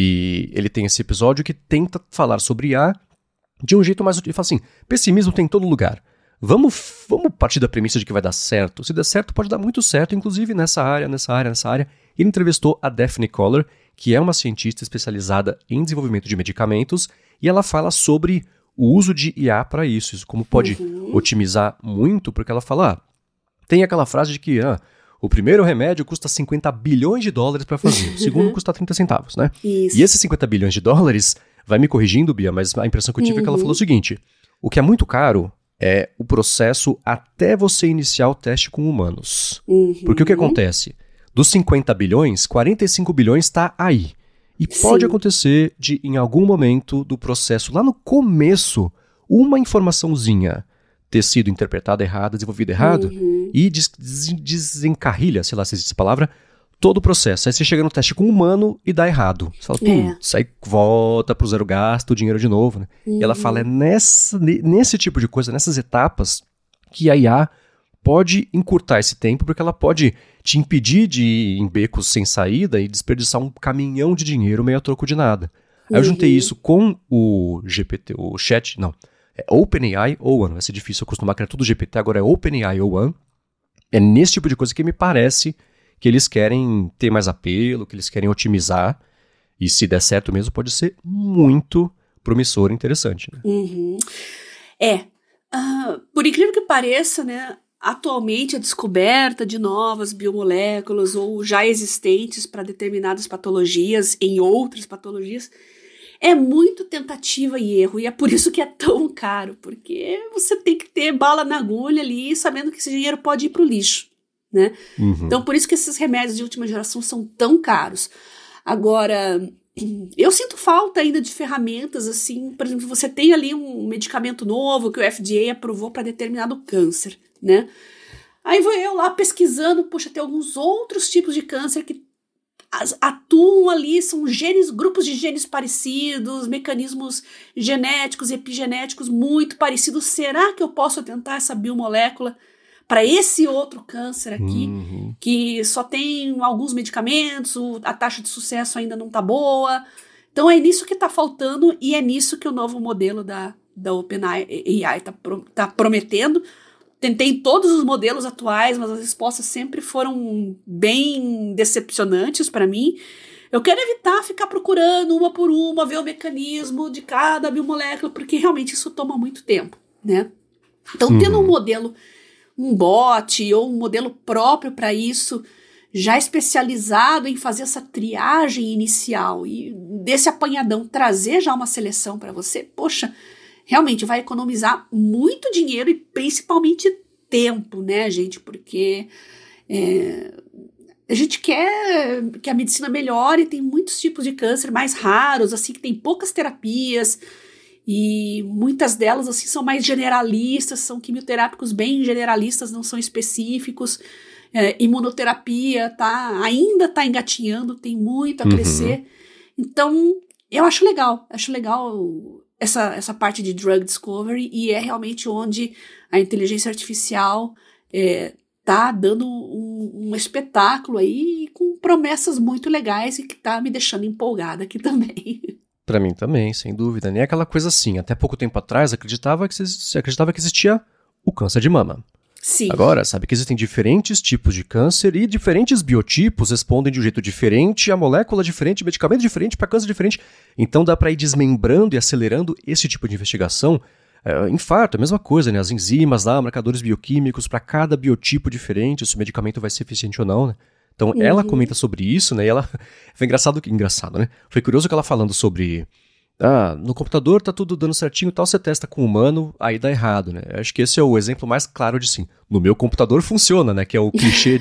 e ele tem esse episódio que tenta falar sobre IA de um jeito mais... Ele fala assim, pessimismo tem em todo lugar. Vamos partir da premissa de que vai dar certo. Se der certo, pode dar muito certo, inclusive nessa área. Ele entrevistou a Daphne Koller, que é uma cientista especializada em desenvolvimento de medicamentos, e ela fala sobre o uso de IA para isso como pode otimizar muito, porque ela fala, tem aquela frase de que o primeiro remédio custa $50 bilhões para fazer, o segundo custa 30 centavos, né? Isso. E esses $50 bilhões, vai me corrigindo, Bia, mas a impressão que eu tive é que ela falou o seguinte, o que é muito caro é o processo até você iniciar o teste com humanos. Porque o que acontece? Dos 50 bilhões, 45 bilhões está aí. E pode acontecer de, em algum momento do processo, lá no começo, uma informaçãozinha ter sido interpretada errada, desenvolvida errado, e desencarrilha, sei lá se existe essa palavra, todo o processo. Aí você chega no teste com um humano e dá errado. Você fala, putz, aí volta pro zero gasto, o dinheiro de novo, né? E ela fala, é nesse tipo de coisa, nessas etapas, que a IA pode encurtar esse tempo, porque ela pode te impedir de ir em becos sem saída e desperdiçar um caminhão de dinheiro meio a troco de nada. Aí eu juntei isso com o GPT, o chat, não, é OpenAI O1, vai ser difícil acostumar que era tudo GPT, agora é OpenAI O1. É nesse tipo de coisa que me parece que eles querem ter mais apelo, que eles querem otimizar, e se der certo mesmo, pode ser muito promissor e interessante. Né? Por incrível que pareça, né, atualmente a descoberta de novas biomoléculas ou já existentes para determinadas patologias, em outras patologias, é muito tentativa e erro, e é por isso que é tão caro, porque você tem que ter bala na agulha ali, sabendo que esse dinheiro pode ir para o lixo, né? Então, por isso que esses remédios de última geração são tão caros. Agora, eu sinto falta ainda de ferramentas, assim, por exemplo, você tem ali um medicamento novo que o FDA aprovou para determinado câncer, né? Aí vou eu lá pesquisando, poxa, tem alguns outros tipos de câncer que atuam ali, são genes, grupos de genes parecidos, mecanismos genéticos e epigenéticos muito parecidos. Será que eu posso tentar essa biomolécula para esse outro câncer aqui, que só tem alguns medicamentos, a taxa de sucesso ainda não tá boa? Então é nisso que tá faltando e é nisso que o novo modelo da OpenAI tá prometendo. Tentei todos os modelos atuais, mas as respostas sempre foram bem decepcionantes para mim. Eu quero evitar ficar procurando uma por uma, ver o mecanismo de cada biomolécula, porque realmente isso toma muito tempo, né? Então, tendo um modelo, um bot ou um modelo próprio para isso, já especializado em fazer essa triagem inicial e desse apanhadão trazer já uma seleção para você, poxa, realmente vai economizar muito dinheiro e principalmente tempo, né, gente? Porque a gente quer que a medicina melhore, tem muitos tipos de câncer mais raros, assim, que tem poucas terapias e muitas delas, assim, são mais generalistas, são quimioterápicos bem generalistas, não são específicos. Imunoterapia ainda tá engatinhando, tem muito a crescer. Então, eu acho legal essa parte de drug discovery, e é realmente onde a inteligência artificial tá dando um espetáculo aí com promessas muito legais e que tá me deixando empolgada aqui também. Pra mim também, sem dúvida. Nem aquela coisa assim. Até pouco tempo atrás, acreditava que existia o câncer de mama. Sim. Agora, sabe que existem diferentes tipos de câncer e diferentes biotipos respondem de um jeito diferente, a molécula diferente, medicamento diferente para câncer diferente. Então dá para ir desmembrando e acelerando esse tipo de investigação. Infarto, a mesma coisa, né? As enzimas lá, marcadores bioquímicos para cada biotipo diferente, se o medicamento vai ser eficiente ou não, né? Então ela comenta sobre isso, né? E ela... Foi engraçado, né? Foi curioso que ela falando sobre... no computador tá tudo dando certinho e tal, você testa com o humano, aí dá errado, né? Acho que esse é o exemplo mais claro de sim. No meu computador funciona, né? Que é o clichê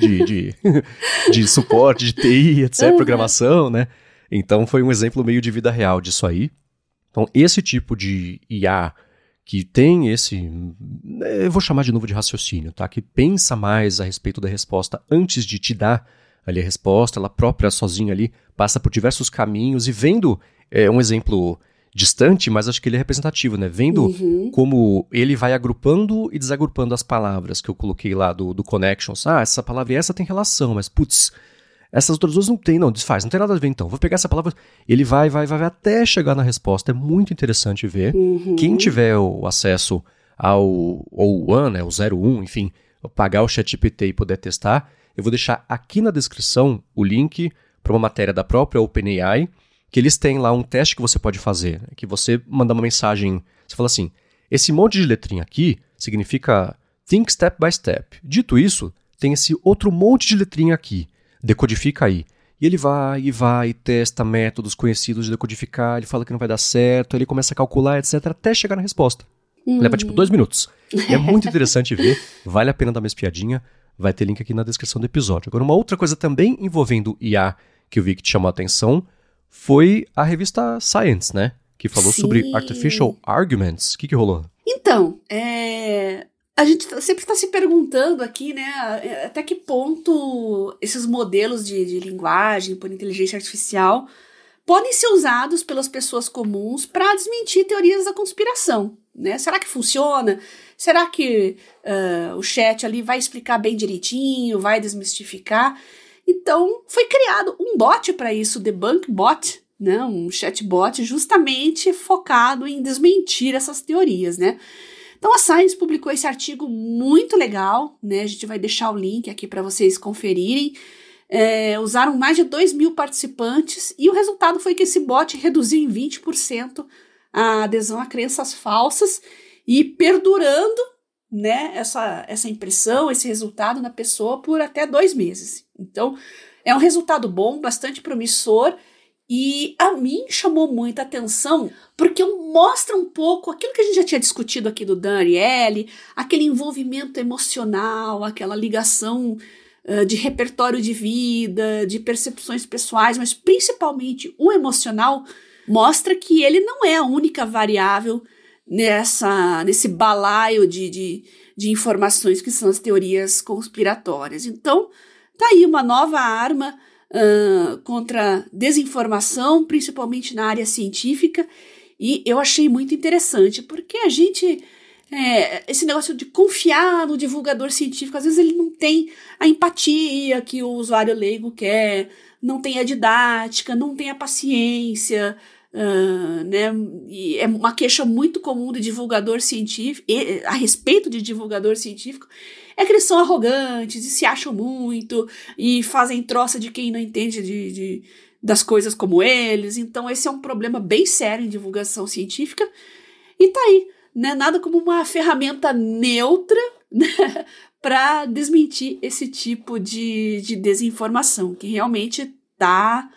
de suporte, de TI, etc, programação, né? Então foi um exemplo meio de vida real disso aí. Então esse tipo de IA que tem eu vou chamar de novo de raciocínio, tá? Que pensa mais a respeito da resposta antes de te dar ali a resposta, ela própria sozinha ali passa por diversos caminhos e vendo um exemplo distante, mas acho que ele é representativo, né? Vendo como ele vai agrupando e desagrupando as palavras que eu coloquei lá do Connections. Essa palavra e essa tem relação, mas putz, essas outras duas não tem, não, desfaz, não tem nada a ver então. Vou pegar essa palavra, ele vai até chegar na resposta. É muito interessante ver. Quem tiver o acesso ao One, né, o 01, enfim, pagar o ChatGPT e poder testar, eu vou deixar aqui na descrição o link para uma matéria da própria OpenAI, que eles têm lá um teste que você pode fazer, que você manda uma mensagem, você fala assim, esse monte de letrinha aqui significa think step by step. Dito isso, tem esse outro monte de letrinha aqui, decodifica aí. E ele vai e testa métodos conhecidos de decodificar, ele fala que não vai dar certo, ele começa a calcular, etc, até chegar na resposta. Leva tipo 2 minutos. E é muito interessante ver, vale a pena dar uma espiadinha, vai ter link aqui na descrição do episódio. Agora, uma outra coisa também envolvendo IA que eu vi que te chamou a atenção, foi a revista Science, né? Que falou sobre Artificial Arguments. O que rolou? Então, a gente sempre está se perguntando aqui, né? Até que ponto esses modelos de linguagem por inteligência artificial podem ser usados pelas pessoas comuns para desmentir teorias da conspiração, né? Será que funciona? Será que o chat ali vai explicar bem direitinho, vai desmistificar? Então, foi criado um bot para isso, Debunk Bot, né? Um chatbot justamente focado em desmentir essas teorias, né? Então, a Science publicou esse artigo muito legal, né? A gente vai deixar o link aqui para vocês conferirem. Usaram mais de 2.000 participantes e o resultado foi que esse bot reduziu em 20% a adesão a crenças falsas e perdurando, né, essa impressão, esse resultado na pessoa por até 2 meses. Então, é um resultado bom, bastante promissor, e a mim chamou muita atenção porque mostra um pouco aquilo que a gente já tinha discutido aqui do Dan Ariely, aquele envolvimento emocional, aquela ligação de repertório de vida, de percepções pessoais, mas principalmente o emocional, mostra que ele não é a única variável nesse balaio de informações que são as teorias conspiratórias. Então, tá aí uma nova arma contra desinformação, principalmente na área científica, e eu achei muito interessante, porque a gente... esse negócio de confiar no divulgador científico, às vezes ele não tem a empatia que o usuário leigo quer, não tem a didática, não tem a paciência, né? E é uma queixa muito comum do divulgador científico, a respeito de divulgador científico, é que eles são arrogantes e se acham muito, e fazem troça de quem não entende das coisas como eles. Então esse é um problema bem sério em divulgação científica, e tá aí, né, nada como uma ferramenta neutra, né, para desmentir esse tipo de desinformação, que realmente está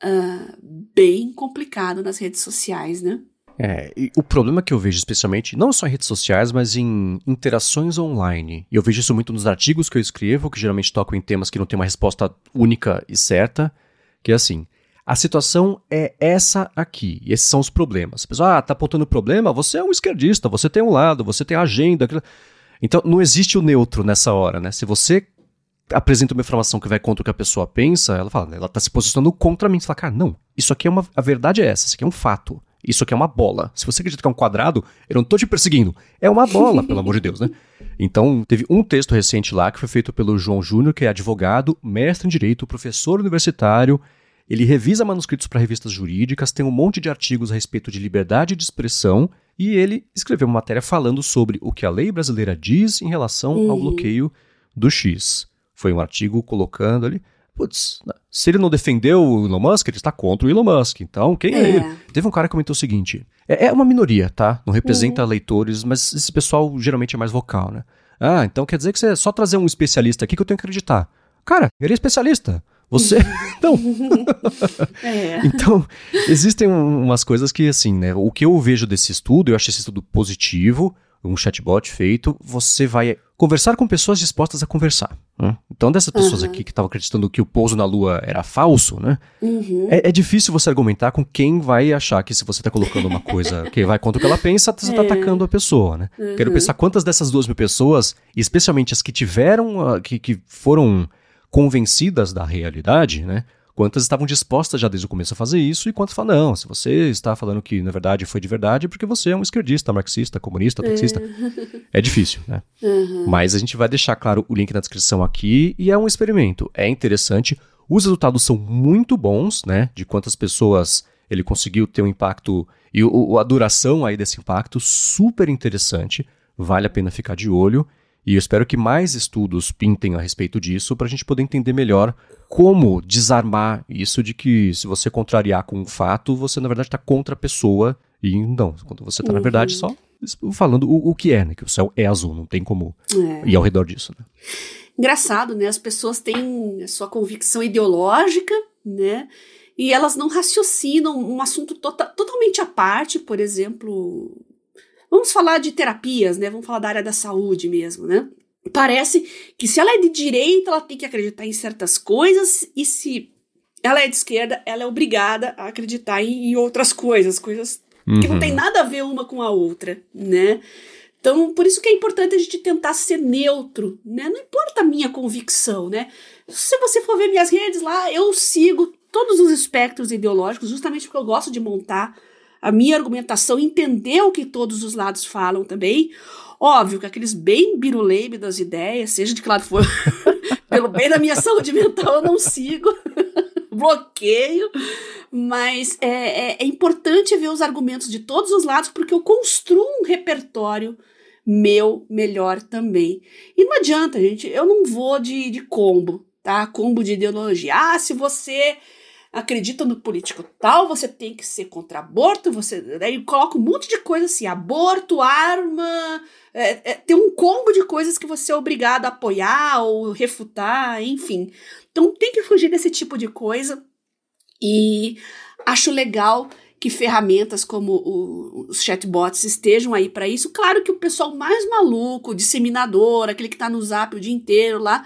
bem complicado nas redes sociais, né? E o problema que eu vejo especialmente, não só em redes sociais, mas em interações online, e eu vejo isso muito nos artigos que eu escrevo, que geralmente tocam em temas que não tem uma resposta única e certa, que é assim... A situação é essa aqui, e esses são os problemas. A pessoa, tá apontando problema, você é um esquerdista, você tem um lado, você tem a agenda. Aquilo... Então, não existe o neutro nessa hora, né? Se você apresenta uma informação que vai contra o que a pessoa pensa, ela fala, ela tá se posicionando contra mim. Você fala, cara, não, isso aqui a verdade é essa, isso aqui é um fato, isso aqui é uma bola. Se você acredita que é um quadrado, eu não tô te perseguindo, é uma bola, pelo amor de Deus, né? Então, teve um texto recente lá que foi feito pelo João Júnior, que é advogado, mestre em direito, professor universitário. Ele revisa manuscritos para revistas jurídicas, tem um monte de artigos a respeito de liberdade de expressão, e ele escreveu uma matéria falando sobre o que a lei brasileira diz em relação ao bloqueio do X. Foi um artigo colocando ali, se ele não defendeu o Elon Musk, ele está contra o Elon Musk, então quem é ele? Teve um cara que comentou o seguinte, é uma minoria, tá? Não representa leitores, mas esse pessoal geralmente é mais vocal, né? Então quer dizer que você é só trazer um especialista aqui que eu tenho que acreditar. Cara, ele é especialista. Você... Não. Então, existem umas coisas que, assim, né? O que eu vejo desse estudo, eu acho esse estudo positivo, um chatbot feito, você vai conversar com pessoas dispostas a conversar. Né? Então, dessas pessoas aqui que estavam acreditando que o pouso na Lua era falso, né? É difícil você argumentar com quem vai achar que se você está colocando uma coisa que vai contra o que ela pensa, você está atacando a pessoa, né? Quero pensar quantas dessas 2.000 pessoas, especialmente as que tiveram, que foram convencidas da realidade, né? Quantas estavam dispostas já desde o começo a fazer isso e quantas falam, não, se você está falando que na verdade foi de verdade é porque você é um esquerdista, marxista, comunista, taxista. É difícil, né? Mas a gente vai deixar, claro, o link na descrição aqui e é um experimento. É interessante. Os resultados são muito bons, né? De quantas pessoas ele conseguiu ter um impacto e a duração aí desse impacto, super interessante. Vale a pena ficar de olho. E eu espero que mais estudos pintem a respeito disso para a gente poder entender melhor como desarmar isso de que se você contrariar com um fato, você na verdade está contra a pessoa e não, quando você está na verdade só falando o que é, né? Que o céu é azul, não tem como ir ao redor disso, né? Engraçado, né? As pessoas têm a sua convicção ideológica, né? E elas não raciocinam um assunto totalmente à parte, por exemplo... Vamos falar de terapias, né? Vamos falar da área da saúde mesmo, né? Parece que se ela é de direita, ela tem que acreditar em certas coisas, e se ela é de esquerda, ela é obrigada a acreditar em outras coisas que não tem nada a ver uma com a outra, né? Então, por isso que é importante a gente tentar ser neutro, né? Não importa a minha convicção, né? Se você for ver minhas redes lá, eu sigo todos os espectros ideológicos, justamente porque eu gosto de montar a minha argumentação, entender o que todos os lados falam também. Óbvio que aqueles bem biruleibe das ideias, seja de que lado for, pelo bem da minha saúde mental, eu não sigo, bloqueio, mas é importante ver os argumentos de todos os lados, porque eu construo um repertório meu melhor também. E não adianta, gente, eu não vou de combo, tá? Combo de ideologia. Se você acredita no político tal, você tem que ser contra aborto, daí coloca um monte de coisa assim, aborto, arma, tem um combo de coisas que você é obrigado a apoiar ou refutar, enfim. Então tem que fugir desse tipo de coisa, e acho legal que ferramentas como os chatbots estejam aí para isso. Claro que o pessoal mais maluco, disseminador, aquele que tá no Zap o dia inteiro lá,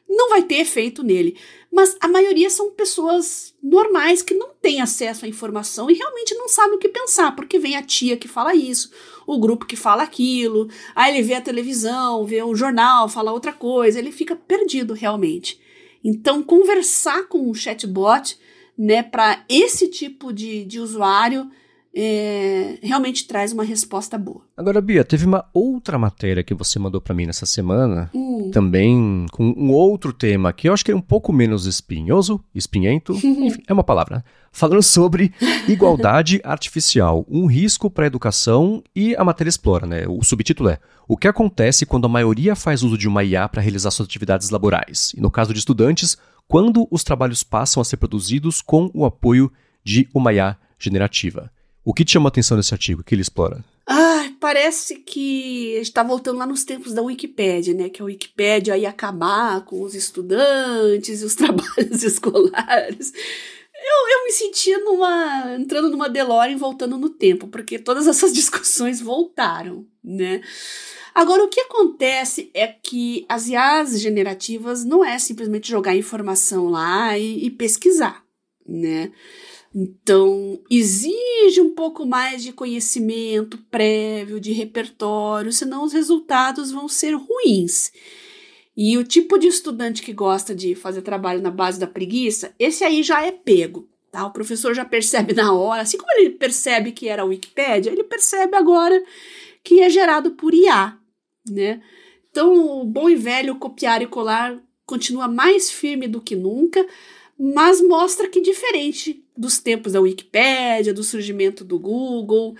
não vai ter efeito nele. Mas a maioria são pessoas normais que não têm acesso à informação e realmente não sabem o que pensar, porque vem a tia que fala isso, o grupo que fala aquilo, aí ele vê a televisão, vê o jornal, fala outra coisa, ele fica perdido realmente. Então, conversar com um chatbot, né, para esse tipo de usuário, realmente traz uma resposta boa. Agora, Bia, teve uma outra matéria que você mandou para mim nessa semana, também com um outro tema que eu acho que é um pouco menos espinhento, enfim, é uma palavra, né? Falando sobre igualdade artificial, um risco para a educação, e a matéria explora, né? O subtítulo é: o que acontece quando a maioria faz uso de uma IA para realizar suas atividades laborais? E no caso de estudantes, quando os trabalhos passam a ser produzidos com o apoio de uma IA generativa. O que te chamou a atenção nesse artigo? O que ele explora? Parece que a gente está voltando lá nos tempos da Wikipédia, né? Que a Wikipédia ia acabar com os estudantes e os trabalhos escolares. Eu me sentia entrando numa DeLorean voltando no tempo, porque todas essas discussões voltaram, né? Agora, o que acontece é que as IAs generativas não é simplesmente jogar informação lá e pesquisar, né? Então, exige um pouco mais de conhecimento prévio, de repertório, senão os resultados vão ser ruins. E o tipo de estudante que gosta de fazer trabalho na base da preguiça, esse aí já é pego, tá? O professor já percebe na hora, assim como ele percebe que era a Wikipédia, ele percebe agora que é gerado por IA, né? Então, o bom e velho copiar e colar continua mais firme do que nunca, mas mostra que, diferente dos tempos da Wikipédia, do surgimento do Google,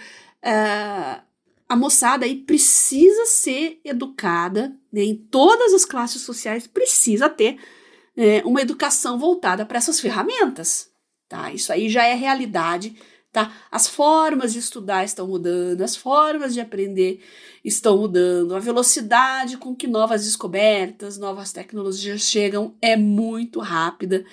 a moçada aí precisa ser educada, né, em todas as classes sociais precisa ter uma educação voltada para essas ferramentas, tá? Isso aí já é realidade, tá? As formas de estudar estão mudando, as formas de aprender estão mudando, a velocidade com que novas descobertas, novas tecnologias chegam é muito rápida.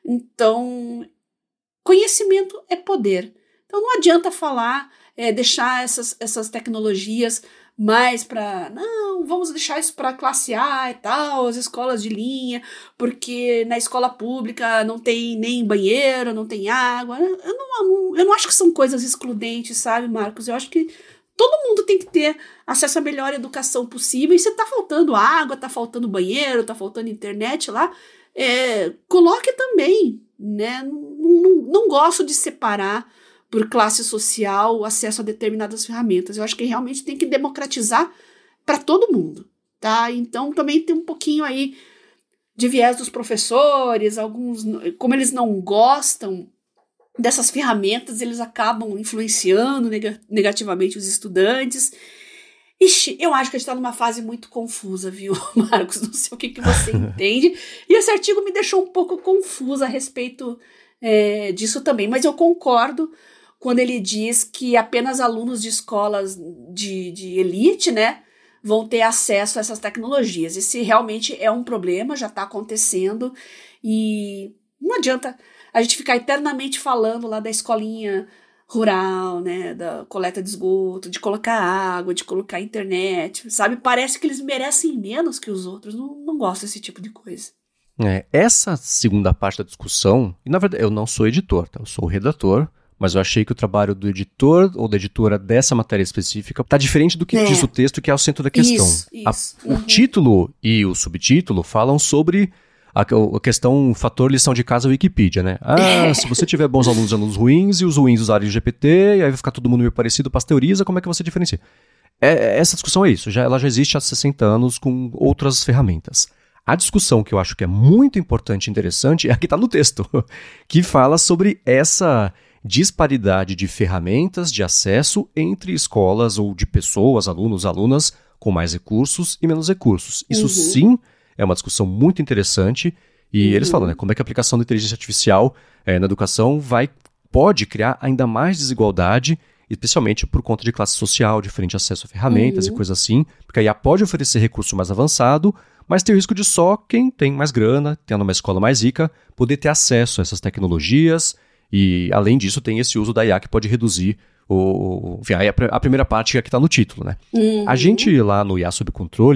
Então, conhecimento é poder. Então, não adianta falar, deixar essas tecnologias mais para... Não, vamos deixar isso para classe A e tal, as escolas de linha, porque na escola pública não tem nem banheiro, não tem água. Eu não acho que são coisas excludentes, sabe, Marcos? Eu acho que todo mundo tem que ter acesso à melhor educação possível. E se tá faltando água, tá faltando banheiro, tá faltando internet lá... coloque também, né? Não gosto de separar por classe social o acesso a determinadas ferramentas. Eu acho que realmente tem que democratizar para todo mundo, tá? Então também tem um pouquinho aí de viés dos professores, alguns, como eles não gostam dessas ferramentas, eles acabam influenciando negativamente os estudantes. Ixi, eu acho que a gente está numa fase muito confusa, viu, Marcos? Não sei o que você entende. E esse artigo me deixou um pouco confusa a respeito disso também. Mas eu concordo quando ele diz que apenas alunos de escolas de elite, né, vão ter acesso a essas tecnologias. Esse realmente é um problema, já está acontecendo. E não adianta a gente ficar eternamente falando lá da escolinha rural, né, da coleta de esgoto, de colocar água, de colocar internet, sabe? Parece que eles merecem menos que os outros. Não gosto desse tipo de coisa. Essa segunda parte da discussão, e na verdade eu não sou editor, tá? Eu sou o redator, mas eu achei que o trabalho do editor ou da editora dessa matéria específica tá diferente do que diz o texto, que é o centro da questão. Isso. O título e o subtítulo falam sobre a questão, o fator lição de casa Wikipedia, né? Se você tiver bons alunos e alunos ruins, e os ruins usarem o GPT, e aí vai ficar todo mundo meio parecido, pasteuriza, como é que você diferencia? Essa discussão é isso, ela já existe há 60 anos com outras ferramentas. A discussão que eu acho que é muito importante e interessante é a que está no texto, que fala sobre essa disparidade de ferramentas de acesso entre escolas ou de pessoas, alunos, alunas, com mais recursos e menos recursos. Isso sim é uma discussão muito interessante e eles falam, né, como é que a aplicação da inteligência artificial na educação pode criar ainda mais desigualdade, especialmente por conta de classe social, diferente acesso a ferramentas e coisas assim, porque a IA pode oferecer recurso mais avançado, mas tem o risco de só quem tem mais grana, tendo uma escola mais rica, poder ter acesso a essas tecnologias e, além disso, tem esse uso da IA que pode reduzir a primeira parte que está no título, né? A gente lá no IA Sob Controle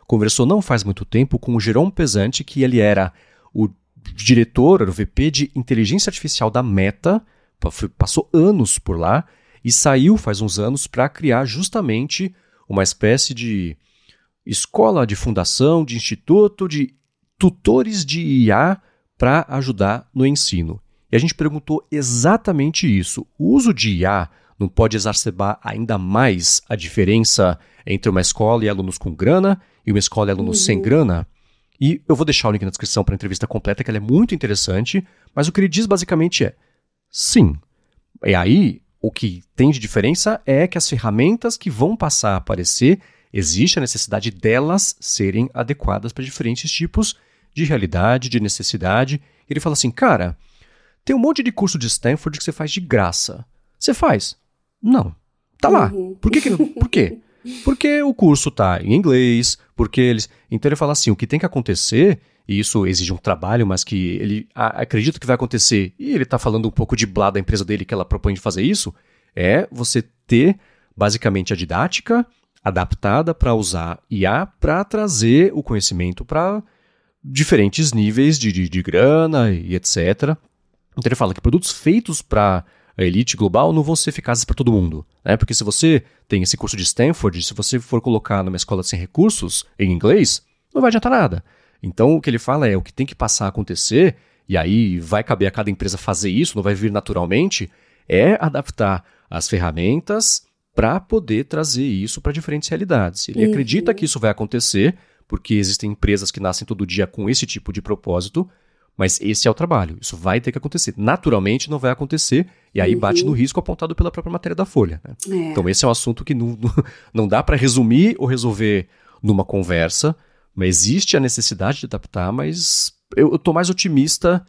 conversou não faz muito tempo com o Jérôme Pesante, que ele era o diretor, era o VP de inteligência artificial da Meta, passou anos por lá e saiu faz uns anos para criar justamente uma espécie de escola de fundação, de instituto, de tutores de IA para ajudar no ensino. E a gente perguntou exatamente isso. O uso de IA não pode exacerbar ainda mais a diferença entre uma escola e alunos com grana e uma escola e alunos sem grana? E eu vou deixar o link na descrição para a entrevista completa, que ela é muito interessante, mas o que ele diz basicamente é sim. E aí, o que tem de diferença é que as ferramentas que vão passar a aparecer, existe a necessidade delas serem adequadas para diferentes tipos de realidade, de necessidade. Ele fala assim, cara, tem um monte de curso de Stanford que você faz de graça. Você faz? Não. Tá lá. Por quê? Porque o curso tá em inglês, porque eles... Então ele fala assim, o que tem que acontecer, e isso exige um trabalho, mas que ele acredita que vai acontecer, e ele tá falando um pouco de blá da empresa dele que ela propõe de fazer isso, é você ter basicamente a didática adaptada para usar IA para trazer o conhecimento para diferentes níveis de grana e etc. Então ele fala que produtos feitos para a elite global não vão ser eficazes para todo mundo, né? Porque se você tem esse curso de Stanford, se você for colocar numa escola sem recursos, em inglês, não vai adiantar nada. Então o que ele fala é o que tem que passar a acontecer, e aí vai caber a cada empresa fazer isso, não vai vir naturalmente, é adaptar as ferramentas para poder trazer isso para diferentes realidades. Ele acredita que isso vai acontecer, porque existem empresas que nascem todo dia com esse tipo de propósito, mas esse é o trabalho, isso vai ter que acontecer. Naturalmente não vai acontecer, e aí bate no risco apontado pela própria matéria da Folha. Né? Então esse é um assunto que não dá para resumir ou resolver numa conversa, mas existe a necessidade de adaptar, mas eu estou mais otimista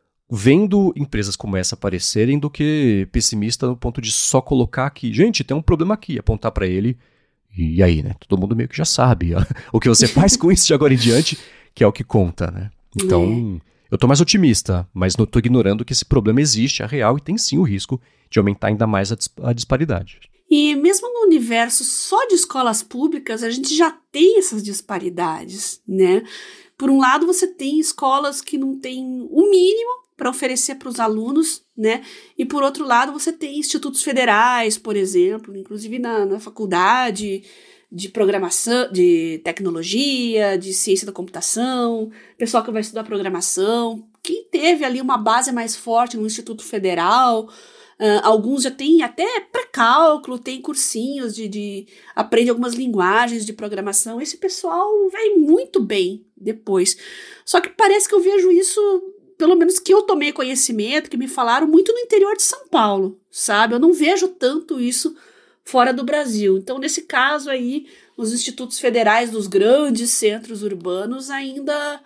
vendo empresas como essa aparecerem do que pessimista no ponto de só colocar aqui, gente, tem um problema aqui, apontar para ele, e aí, né? Todo mundo meio que já sabe o que você faz com isso de agora em diante, que é o que conta, né? Então... Eu estou mais otimista, mas não estou ignorando que esse problema existe, é real e tem sim o risco de aumentar ainda mais a disparidade. E mesmo no universo só de escolas públicas, a gente já tem essas disparidades, né? Por um lado, você tem escolas que não têm o mínimo para oferecer para os alunos, né? E por outro lado, você tem institutos federais, por exemplo, inclusive na faculdade de programação, de tecnologia, de ciência da computação, pessoal que vai estudar programação, quem teve ali uma base mais forte no Instituto Federal, alguns já têm até pré-cálculo, tem cursinhos aprende algumas linguagens de programação, esse pessoal vai muito bem depois. Só que parece que eu vejo isso, pelo menos que eu tomei conhecimento, que me falaram muito no interior de São Paulo, sabe? Eu não vejo tanto isso fora do Brasil. Então, nesse caso aí, os institutos federais dos grandes centros urbanos ainda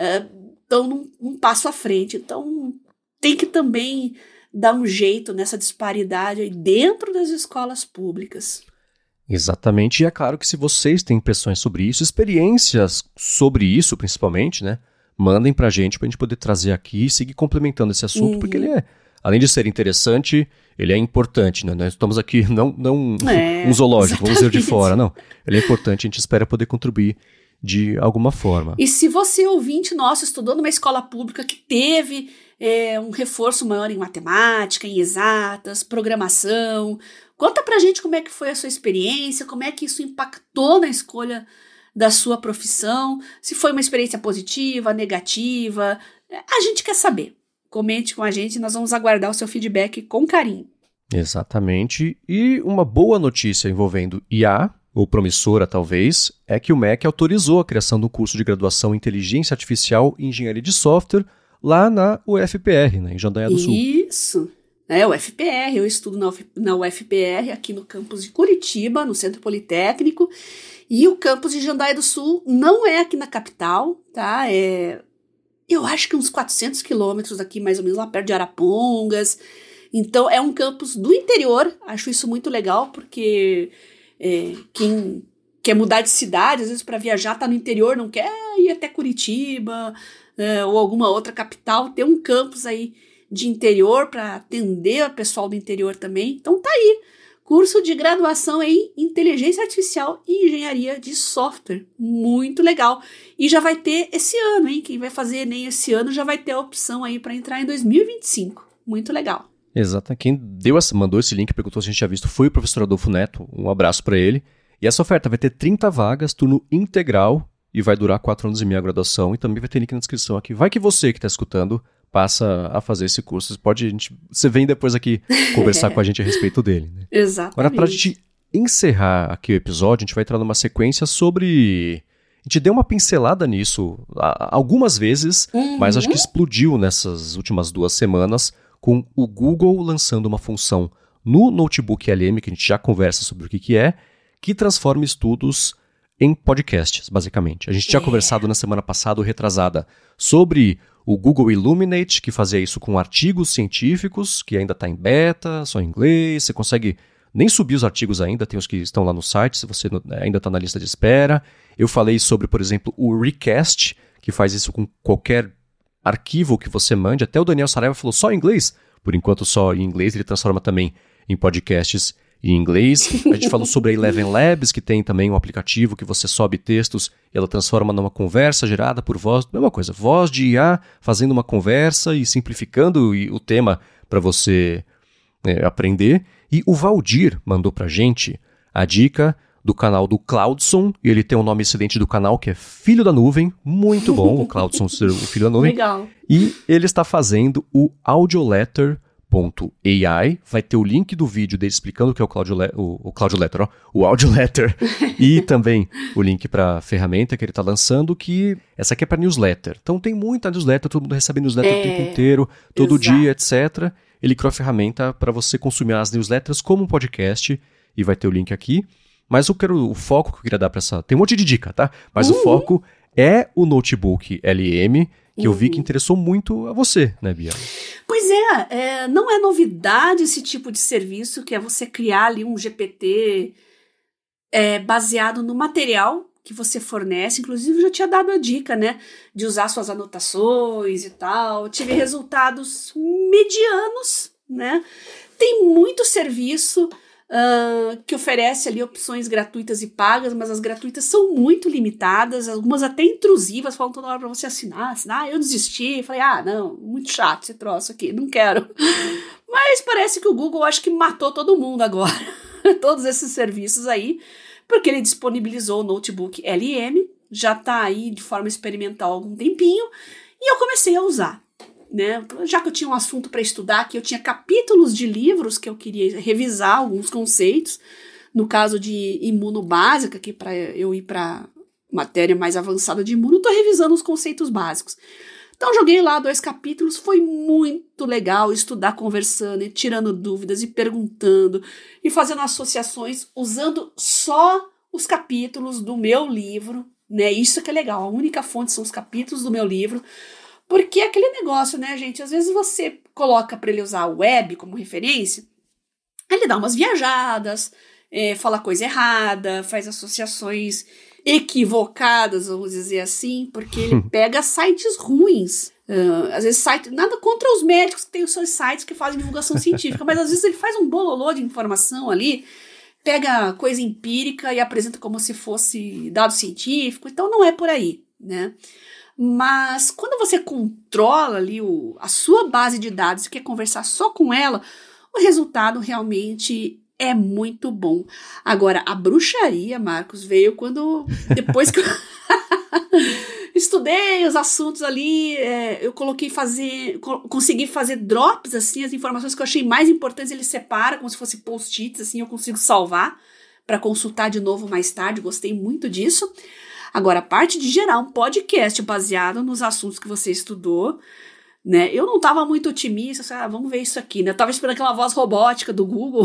estão um passo à frente. Então, tem que também dar um jeito nessa disparidade aí dentro das escolas públicas. Exatamente, e é claro que se vocês têm impressões sobre isso, experiências sobre isso principalmente, né, mandem pra gente poder trazer aqui e seguir complementando esse assunto, porque ele é, além de ser interessante, ele é importante, né? Nós estamos aqui não um zoológico, vamos dizer de fora, não. Ele é importante, a gente espera poder contribuir de alguma forma. E se você, ouvinte nosso, estudou numa escola pública que teve um reforço maior em matemática, em exatas, programação, conta pra gente como é que foi a sua experiência, como é que isso impactou na escolha da sua profissão, se foi uma experiência positiva, negativa, a gente quer saber. Comente com a gente, nós vamos aguardar o seu feedback com carinho. Exatamente. E uma boa notícia envolvendo IA, ou promissora talvez, é que o MEC autorizou a criação do curso de graduação em Inteligência Artificial e Engenharia de Software lá na UFPR, né, em Jandaia do Sul. Isso, UFPR, eu estudo na UFPR aqui no campus de Curitiba, no Centro Politécnico, e o campus de Jandaia do Sul não é aqui na capital, tá? Eu acho que uns 400 quilômetros daqui, mais ou menos, lá perto de Arapongas. Então, é um campus do interior. Acho isso muito legal, porque quem quer mudar de cidade, às vezes para viajar, tá no interior, não quer ir até Curitiba ou alguma outra capital. Ter um campus aí de interior para atender o pessoal do interior também. Então, tá aí. curso de graduação em Inteligência Artificial e Engenharia de Software. Muito legal. E já vai ter esse ano, hein? Quem vai fazer Enem esse ano já vai ter a opção aí para entrar em 2025. Muito legal. Exato. Quem mandou esse link, perguntou se a gente tinha visto, foi o professor Adolfo Neto. Um abraço para ele. E essa oferta vai ter 30 vagas, turno integral, e vai durar 4 anos e meio a graduação. E também vai ter link na descrição aqui. Vai que você que está escutando passa a fazer esse curso. Você vem depois aqui conversar com a gente a respeito dele. Né? Exatamente. Agora, para a gente encerrar aqui o episódio, a gente vai entrar numa sequência sobre... A gente deu uma pincelada nisso algumas vezes, mas acho que explodiu nessas últimas 2 semanas com o Google lançando uma função no Notebook LM, que a gente já conversa sobre o que é, que transforma estudos em podcasts, basicamente. A gente tinha conversado na semana passada, ou retrasada, sobre o Google Illuminate, que fazia isso com artigos científicos, que ainda está em beta, só em inglês. Você consegue nem subir os artigos ainda, tem os que estão lá no site, se você ainda está na lista de espera. Eu falei sobre, por exemplo, o Recast, que faz isso com qualquer arquivo que você mande. Até o Daniel Saraiva falou só em inglês. Por enquanto, só em inglês. Ele transforma também em podcasts em inglês. A gente falou sobre a Eleven Labs, que tem também um aplicativo que você sobe textos e ela transforma numa conversa gerada por voz. Mesma coisa, voz de IA fazendo uma conversa e simplificando o tema para você aprender. E o Valdir mandou pra gente a dica do canal do Cloudson, e ele tem um nome excelente do canal que é Filho da Nuvem, muito bom, o Cloudson ser o Filho da Nuvem. Legal. E ele está fazendo o Audioletter.ai, vai ter o link do vídeo dele explicando o que é o Audioletter, e também o link para a ferramenta que ele está lançando, que essa aqui é para newsletter. Então tem muita newsletter, todo mundo recebe newsletter o tempo inteiro, todo dia, etc. Ele criou a ferramenta para você consumir as newsletters como um podcast, e vai ter o link aqui. Mas o foco que eu queria dar para essa... Tem um monte de dica, tá? Mas o foco é o Notebook LM, que eu vi que interessou muito a você, né, Bia? Pois não é novidade esse tipo de serviço, que é você criar ali um GPT baseado no material que você fornece. Inclusive, eu já tinha dado a dica, né, de usar suas anotações e tal. Tive resultados medianos, né? Tem muito serviço que oferece ali opções gratuitas e pagas, mas as gratuitas são muito limitadas, algumas até intrusivas, falam toda hora para você assinar, eu desisti, falei, não, muito chato esse troço aqui, não quero. Mas parece que o Google acho que matou todo mundo agora, todos esses serviços aí, porque ele disponibilizou o Notebook LM, já está aí de forma experimental há algum tempinho, e eu comecei a usar. Né? Já que eu tinha um assunto para estudar, que eu tinha capítulos de livros que eu queria revisar alguns conceitos, no caso de imunobásica, que para eu ir para matéria mais avançada de imuno, eu estou revisando os conceitos básicos. Então joguei lá 2 capítulos, foi muito legal estudar conversando e tirando dúvidas e perguntando e fazendo associações usando só os capítulos do meu livro, né? Isso que é legal, a única fonte são os capítulos do meu livro. Porque é aquele negócio, né, gente? Às vezes você coloca para ele usar a web como referência, ele dá umas viajadas, fala coisa errada, faz associações equivocadas, vamos dizer assim, porque ele pega sites ruins. Às vezes nada contra os médicos que têm os seus sites que fazem divulgação científica, mas às vezes ele faz um bololô de informação ali, pega coisa empírica e apresenta como se fosse dado científico, então não é por aí, né? Mas quando você controla ali a sua base de dados e quer conversar só com ela, o resultado realmente é muito bom. Agora, a bruxaria, Marcos, veio depois que eu estudei os assuntos ali, eu consegui fazer drops, assim, as informações que eu achei mais importantes, ele separa como se fosse post-its, assim, eu consigo salvar para consultar de novo mais tarde, gostei muito disso. Agora, a parte de gerar um podcast baseado nos assuntos que você estudou, né? Eu não estava muito otimista, vamos ver isso aqui, né? Eu estava esperando aquela voz robótica do Google.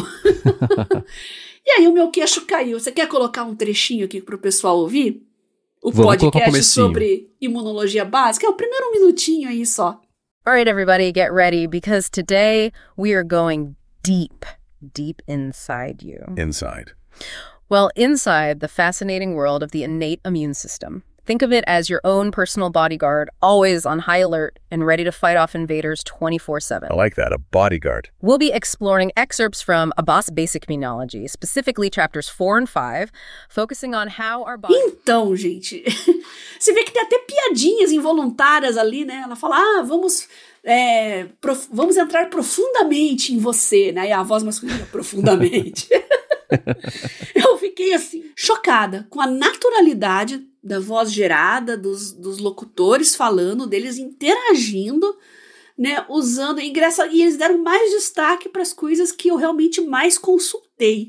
E aí o meu queixo caiu. Você quer colocar um trechinho aqui para o pessoal ouvir? Vamos podcast sobre imunologia básica? O primeiro minutinho aí só. All right, everybody, get ready, because today we are going deep inside you. Inside. Well, inside the fascinating world of the innate immune system. Think of it as your own personal bodyguard, always on high alert and ready to fight off invaders 24/7. I like that, a bodyguard. We'll be exploring excerpts from A Boss Basic Immunology, specifically chapters 4 and 5, focusing on how our body... Então, gente, você vê que tem até piadinhas involuntárias ali, né? Ela fala, vamos entrar profundamente em você, né? E a voz masculina, profundamente. Eu fiquei, assim, chocada com a naturalidade da voz gerada, dos locutores falando, deles interagindo, né, usando, e eles deram mais destaque para as coisas que eu realmente mais consultei.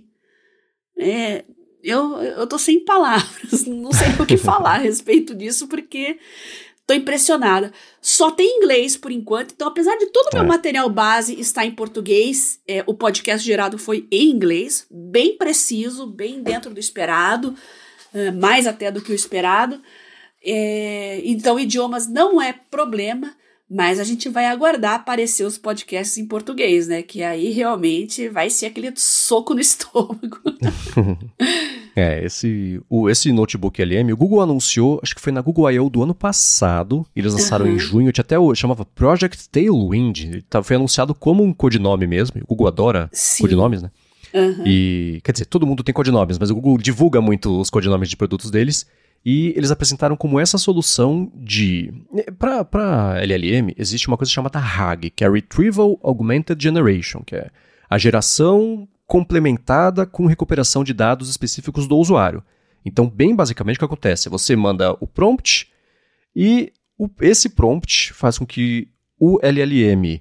Eu tô sem palavras, não sei o que falar a respeito disso, porque tô impressionada. Só tem inglês por enquanto, então apesar de todo o meu material base estar em português, o podcast gerado foi em inglês, bem preciso, bem dentro do esperado, mais até do que o esperado. Então idiomas não é problema, mas a gente vai aguardar aparecer os podcasts em português, né? Que aí realmente vai ser aquele soco no estômago. Esse notebook LM, o Google anunciou, acho que foi na Google I.O. do ano passado, eles lançaram em junho, até chamava Project Tailwind, foi anunciado como um codinome mesmo, o Google adora codinomes, né? E, quer dizer, todo mundo tem codinomes, mas o Google divulga muito os codinomes de produtos deles, e eles apresentaram como essa solução para LLM, existe uma coisa chamada RAG, que é Retrieval Augmented Generation, que é a geração complementada com recuperação de dados específicos do usuário. Então, bem basicamente, o que acontece? Você manda o prompt e esse prompt faz com que o LLM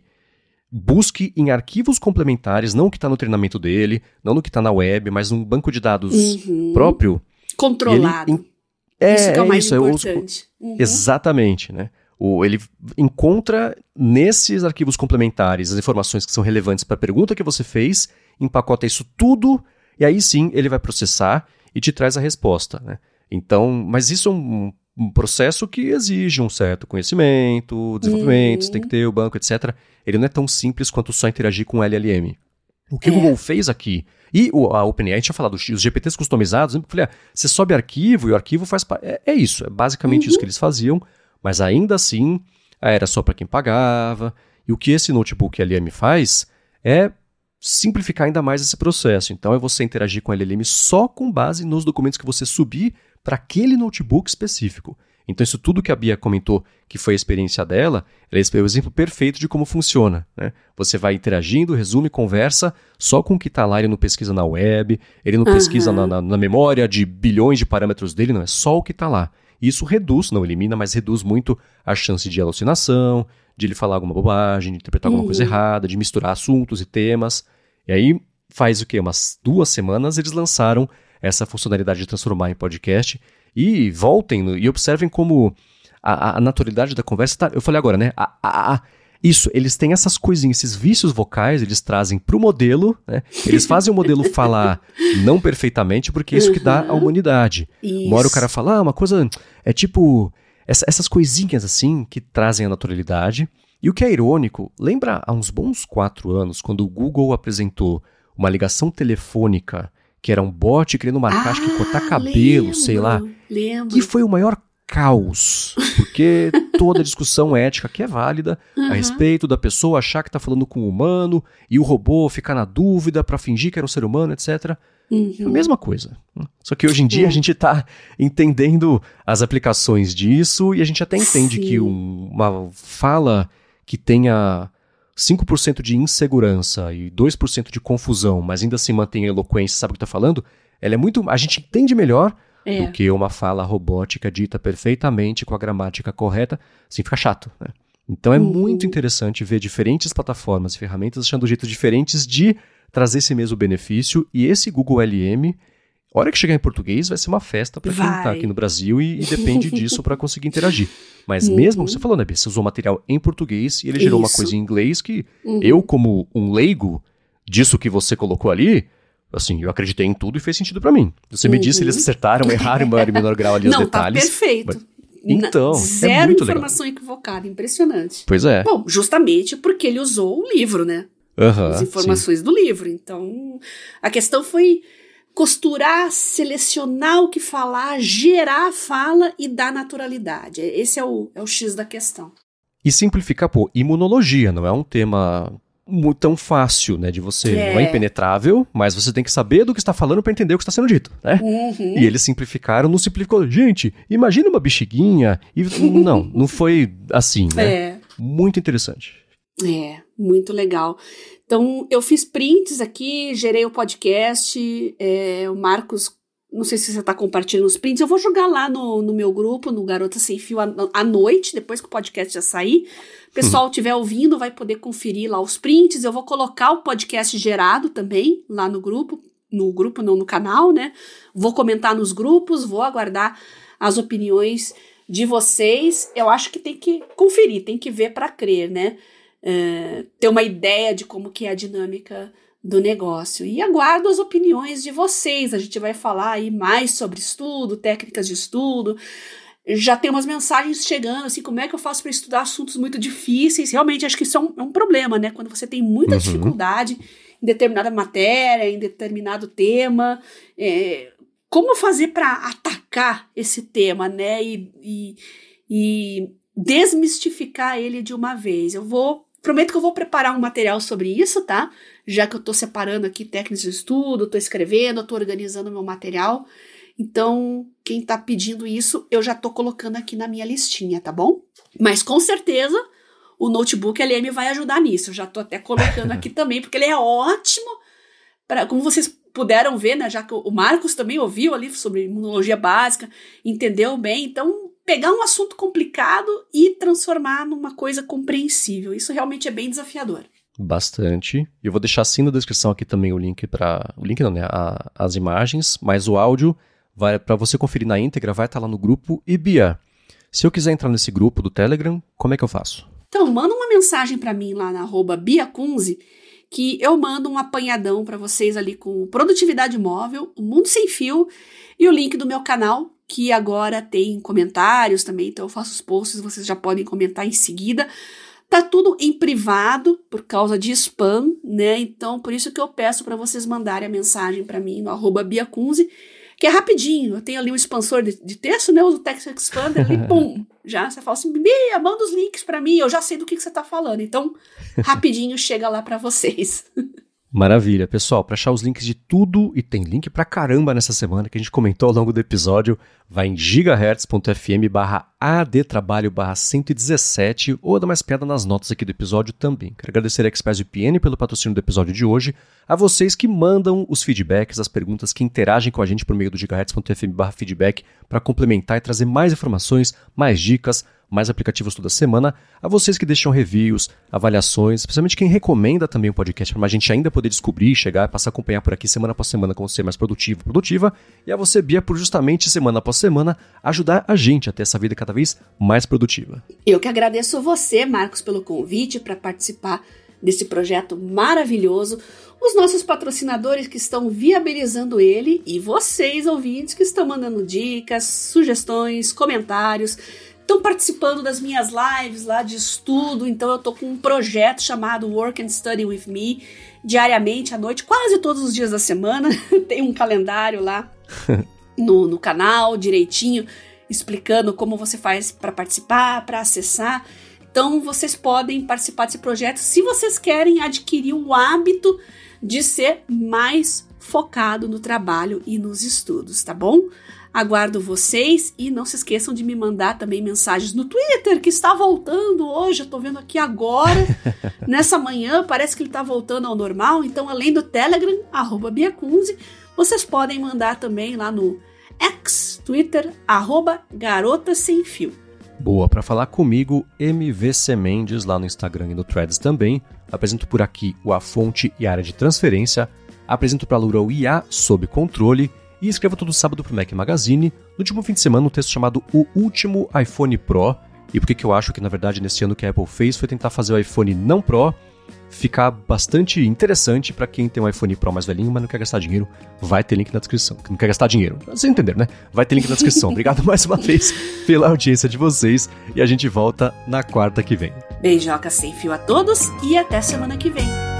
busque em arquivos complementares, não o que está no treinamento dele, não no que está na web, mas num banco de dados próprio. Controlado. Isso que é o mais importante. Exatamente, né? Ele encontra nesses arquivos complementares as informações que são relevantes para a pergunta que você fez, empacota isso tudo, e aí sim ele vai processar e te traz a resposta, né? Então, mas isso é um processo que exige um certo conhecimento, desenvolvimento, você tem que ter o banco, etc. Ele não é tão simples quanto só interagir com o LLM. O que o Google fez aqui, e a OpenAI, a gente tinha falado, os GPTs customizados, eu falei, você sobe arquivo e o arquivo faz... É isso, é basicamente isso que eles faziam, mas ainda assim, era só para quem pagava, e o que esse notebook LM faz é simplificar ainda mais esse processo. Então é você interagir com o LLM só com base nos documentos que você subir para aquele notebook específico. Então isso tudo que a Bia comentou, que foi a experiência dela, é o exemplo perfeito de como funciona, né? Você vai interagindo, resume, conversa só com o que está lá, ele não pesquisa na web, ele não pesquisa na memória de bilhões de parâmetros dele, não, é só o que está lá. E isso reduz, não elimina, mas reduz muito a chance de alucinação, de ele falar alguma bobagem, de interpretar alguma coisa errada, de misturar assuntos e temas. E aí faz o quê? Umas 2 semanas eles lançaram essa funcionalidade de transformar em podcast. E voltem e observem como a naturalidade da conversa tá, eu falei agora, né? Isso, eles têm essas coisinhas, esses vícios vocais, eles trazem pro modelo, né? Eles fazem o modelo falar não perfeitamente, porque é isso que dá a humanidade. Isso. Uma hora o cara fala, uma coisa é tipo essas coisinhas assim que trazem a naturalidade. E o que é irônico, lembra há uns bons 4 anos, quando o Google apresentou uma ligação telefônica que era um bot querendo marcar, acho que cortar cabelo, sei lá. Lembro. Que foi o maior caos, porque toda a discussão ética que é válida a respeito da pessoa achar que está falando com um humano e o robô ficar na dúvida para fingir que era um ser humano, etc. É a mesma coisa. Só que hoje em dia a gente está entendendo as aplicações disso e a gente até entende que uma fala que tenha 5% de insegurança e 2% de confusão, mas ainda assim mantém a eloquência, sabe o que está falando, ela é muito... A gente entende melhor do que uma fala robótica dita perfeitamente com a gramática correta, assim fica chato, né? Então é muito interessante ver diferentes plataformas e ferramentas achando jeitos diferentes de trazer esse mesmo benefício, e esse Google LM, a hora que chegar em português, vai ser uma festa para quem está aqui no Brasil e depende disso para conseguir interagir. Mas mesmo, você falou, né, Bia, você usou material em português e ele gerou uma coisa em inglês que eu, como um leigo disso que você colocou ali, assim, eu acreditei em tudo e fez sentido para mim. Você me disse se eles acertaram, erraram em maior e menor grau ali os detalhes. Não, tá perfeito. Mas, então, zero é muito informação equivocada, impressionante. Pois é. Bom, justamente porque ele usou o livro, né? As informações do livro. Então, a questão foi costurar, selecionar o que falar, gerar a fala e dar naturalidade. Esse é o X da questão. E simplificar, imunologia não é um tema tão fácil, né, de você, não é impenetrável, mas você tem que saber do que está falando para entender o que está sendo dito, né? Uhum. E eles simplificaram, não simplificou. Gente, imagina uma bexiguinha. E não foi assim, né? Muito interessante. Muito legal. Então, eu fiz prints aqui, gerei o podcast, o Marcos, não sei se você está compartilhando os prints, eu vou jogar lá no meu grupo, no Garota Sem Fio, à noite, depois que o podcast já sair. O pessoal estiver ouvindo vai poder conferir lá os prints, eu vou colocar o podcast gerado também lá no canal, né? Vou comentar nos grupos, vou aguardar as opiniões de vocês. Eu acho que tem que conferir, tem que ver para crer, né? Ter uma ideia de como que é a dinâmica do negócio. E aguardo as opiniões de vocês. A gente vai falar aí mais sobre estudo, técnicas de estudo. Já tem umas mensagens chegando, assim, como é que eu faço para estudar assuntos muito difíceis? Realmente, acho que isso é um problema, né? Quando você tem muita dificuldade em determinada matéria, em determinado tema, como fazer para atacar esse tema, né? E desmistificar ele de uma vez. Prometo que eu vou preparar um material sobre isso, tá? Já que eu tô separando aqui técnicas de estudo, tô escrevendo, tô organizando meu material. Então, quem tá pedindo isso, eu já tô colocando aqui na minha listinha, tá bom? Mas com certeza, o Notebook LM vai ajudar nisso. Eu já tô até colocando aqui também, porque ele é ótimo como vocês puderam ver, né? Já que o Marcos também ouviu ali sobre imunologia básica, entendeu bem. Então, pegar um assunto complicado e transformar numa coisa compreensível. Isso realmente é bem desafiador. Bastante. Eu vou deixar assim na descrição aqui também o link as imagens, mas o áudio para você conferir na íntegra vai estar lá no grupo. E Bia, se eu quiser entrar nesse grupo do Telegram, como é que eu faço? Então, manda uma mensagem para mim lá na @BiaKunze, que eu mando um apanhadão para vocês ali com Produtividade Móvel, o Mundo Sem Fio e o link do meu canal, que agora tem comentários também, então eu faço os posts, vocês já podem comentar em seguida. Tá tudo em privado por causa de spam, né? Então, por isso que eu peço para vocês mandarem a mensagem para mim no @BiaKunze, que é rapidinho. Eu tenho ali um expansor de texto, né? Eu uso o Text Expander ali, pum! Já você fala assim, Bia, manda os links para mim, eu já sei do que você tá falando. Então, rapidinho chega lá para vocês. Maravilha, pessoal, para achar os links de tudo, e tem link pra caramba nessa semana que a gente comentou ao longo do episódio, vai em gigahertz.fm/adtrabalho/117 ou dá mais piada nas notas aqui do episódio também. Quero agradecer a ExpressVPN pelo patrocínio do episódio de hoje, a vocês que mandam os feedbacks, as perguntas, que interagem com a gente por meio do gigahertz.fm/feedback para complementar e trazer mais informações, mais dicas, mais aplicativos toda semana, a vocês que deixam reviews, avaliações, especialmente quem recomenda também o podcast para a gente ainda poder descobrir, chegar e passar a acompanhar por aqui semana após semana como ser mais produtivo, produtiva, e a você, Bia, por justamente semana após semana ajudar a gente a ter essa vida cada vez mais produtiva. Eu que agradeço você, Marcos, pelo convite para participar desse projeto maravilhoso, os nossos patrocinadores que estão viabilizando ele e vocês, ouvintes, que estão mandando dicas, sugestões, comentários, estão participando das minhas lives lá de estudo. Então eu tô com um projeto chamado Work and Study With Me, diariamente à noite, quase todos os dias da semana. Tem um calendário lá no canal, direitinho, explicando como você faz para participar, para acessar. Então vocês podem participar desse projeto se vocês querem adquirir o hábito de ser mais focado no trabalho e nos estudos, tá bom? Aguardo vocês e não se esqueçam de me mandar também mensagens no Twitter, que está voltando hoje, eu tô vendo aqui agora, nessa manhã, parece que ele tá voltando ao normal. Então, além do Telegram, @BiaKunze, vocês podem mandar também lá no Twitter, @Garota Sem Fio. Boa, para falar comigo, MVC Mendes lá no Instagram e no Threads também. Apresento por aqui o A Fonte e a área de transferência. Apresento para a Lura o IA sob controle. E escrevo todo sábado pro Mac Magazine, no último fim de semana, um texto chamado O Último iPhone Pro. E por que eu acho que, na verdade, nesse ano que a Apple fez foi tentar fazer o iPhone não Pro ficar bastante interessante para quem tem um iPhone Pro mais velhinho, mas não quer gastar dinheiro. Vai ter link na descrição. Não quer gastar dinheiro. Vocês entenderam, né? Vai ter link na descrição. Obrigado mais uma vez pela audiência de vocês e a gente volta na quarta que vem. Beijoca sem fio a todos e até semana que vem.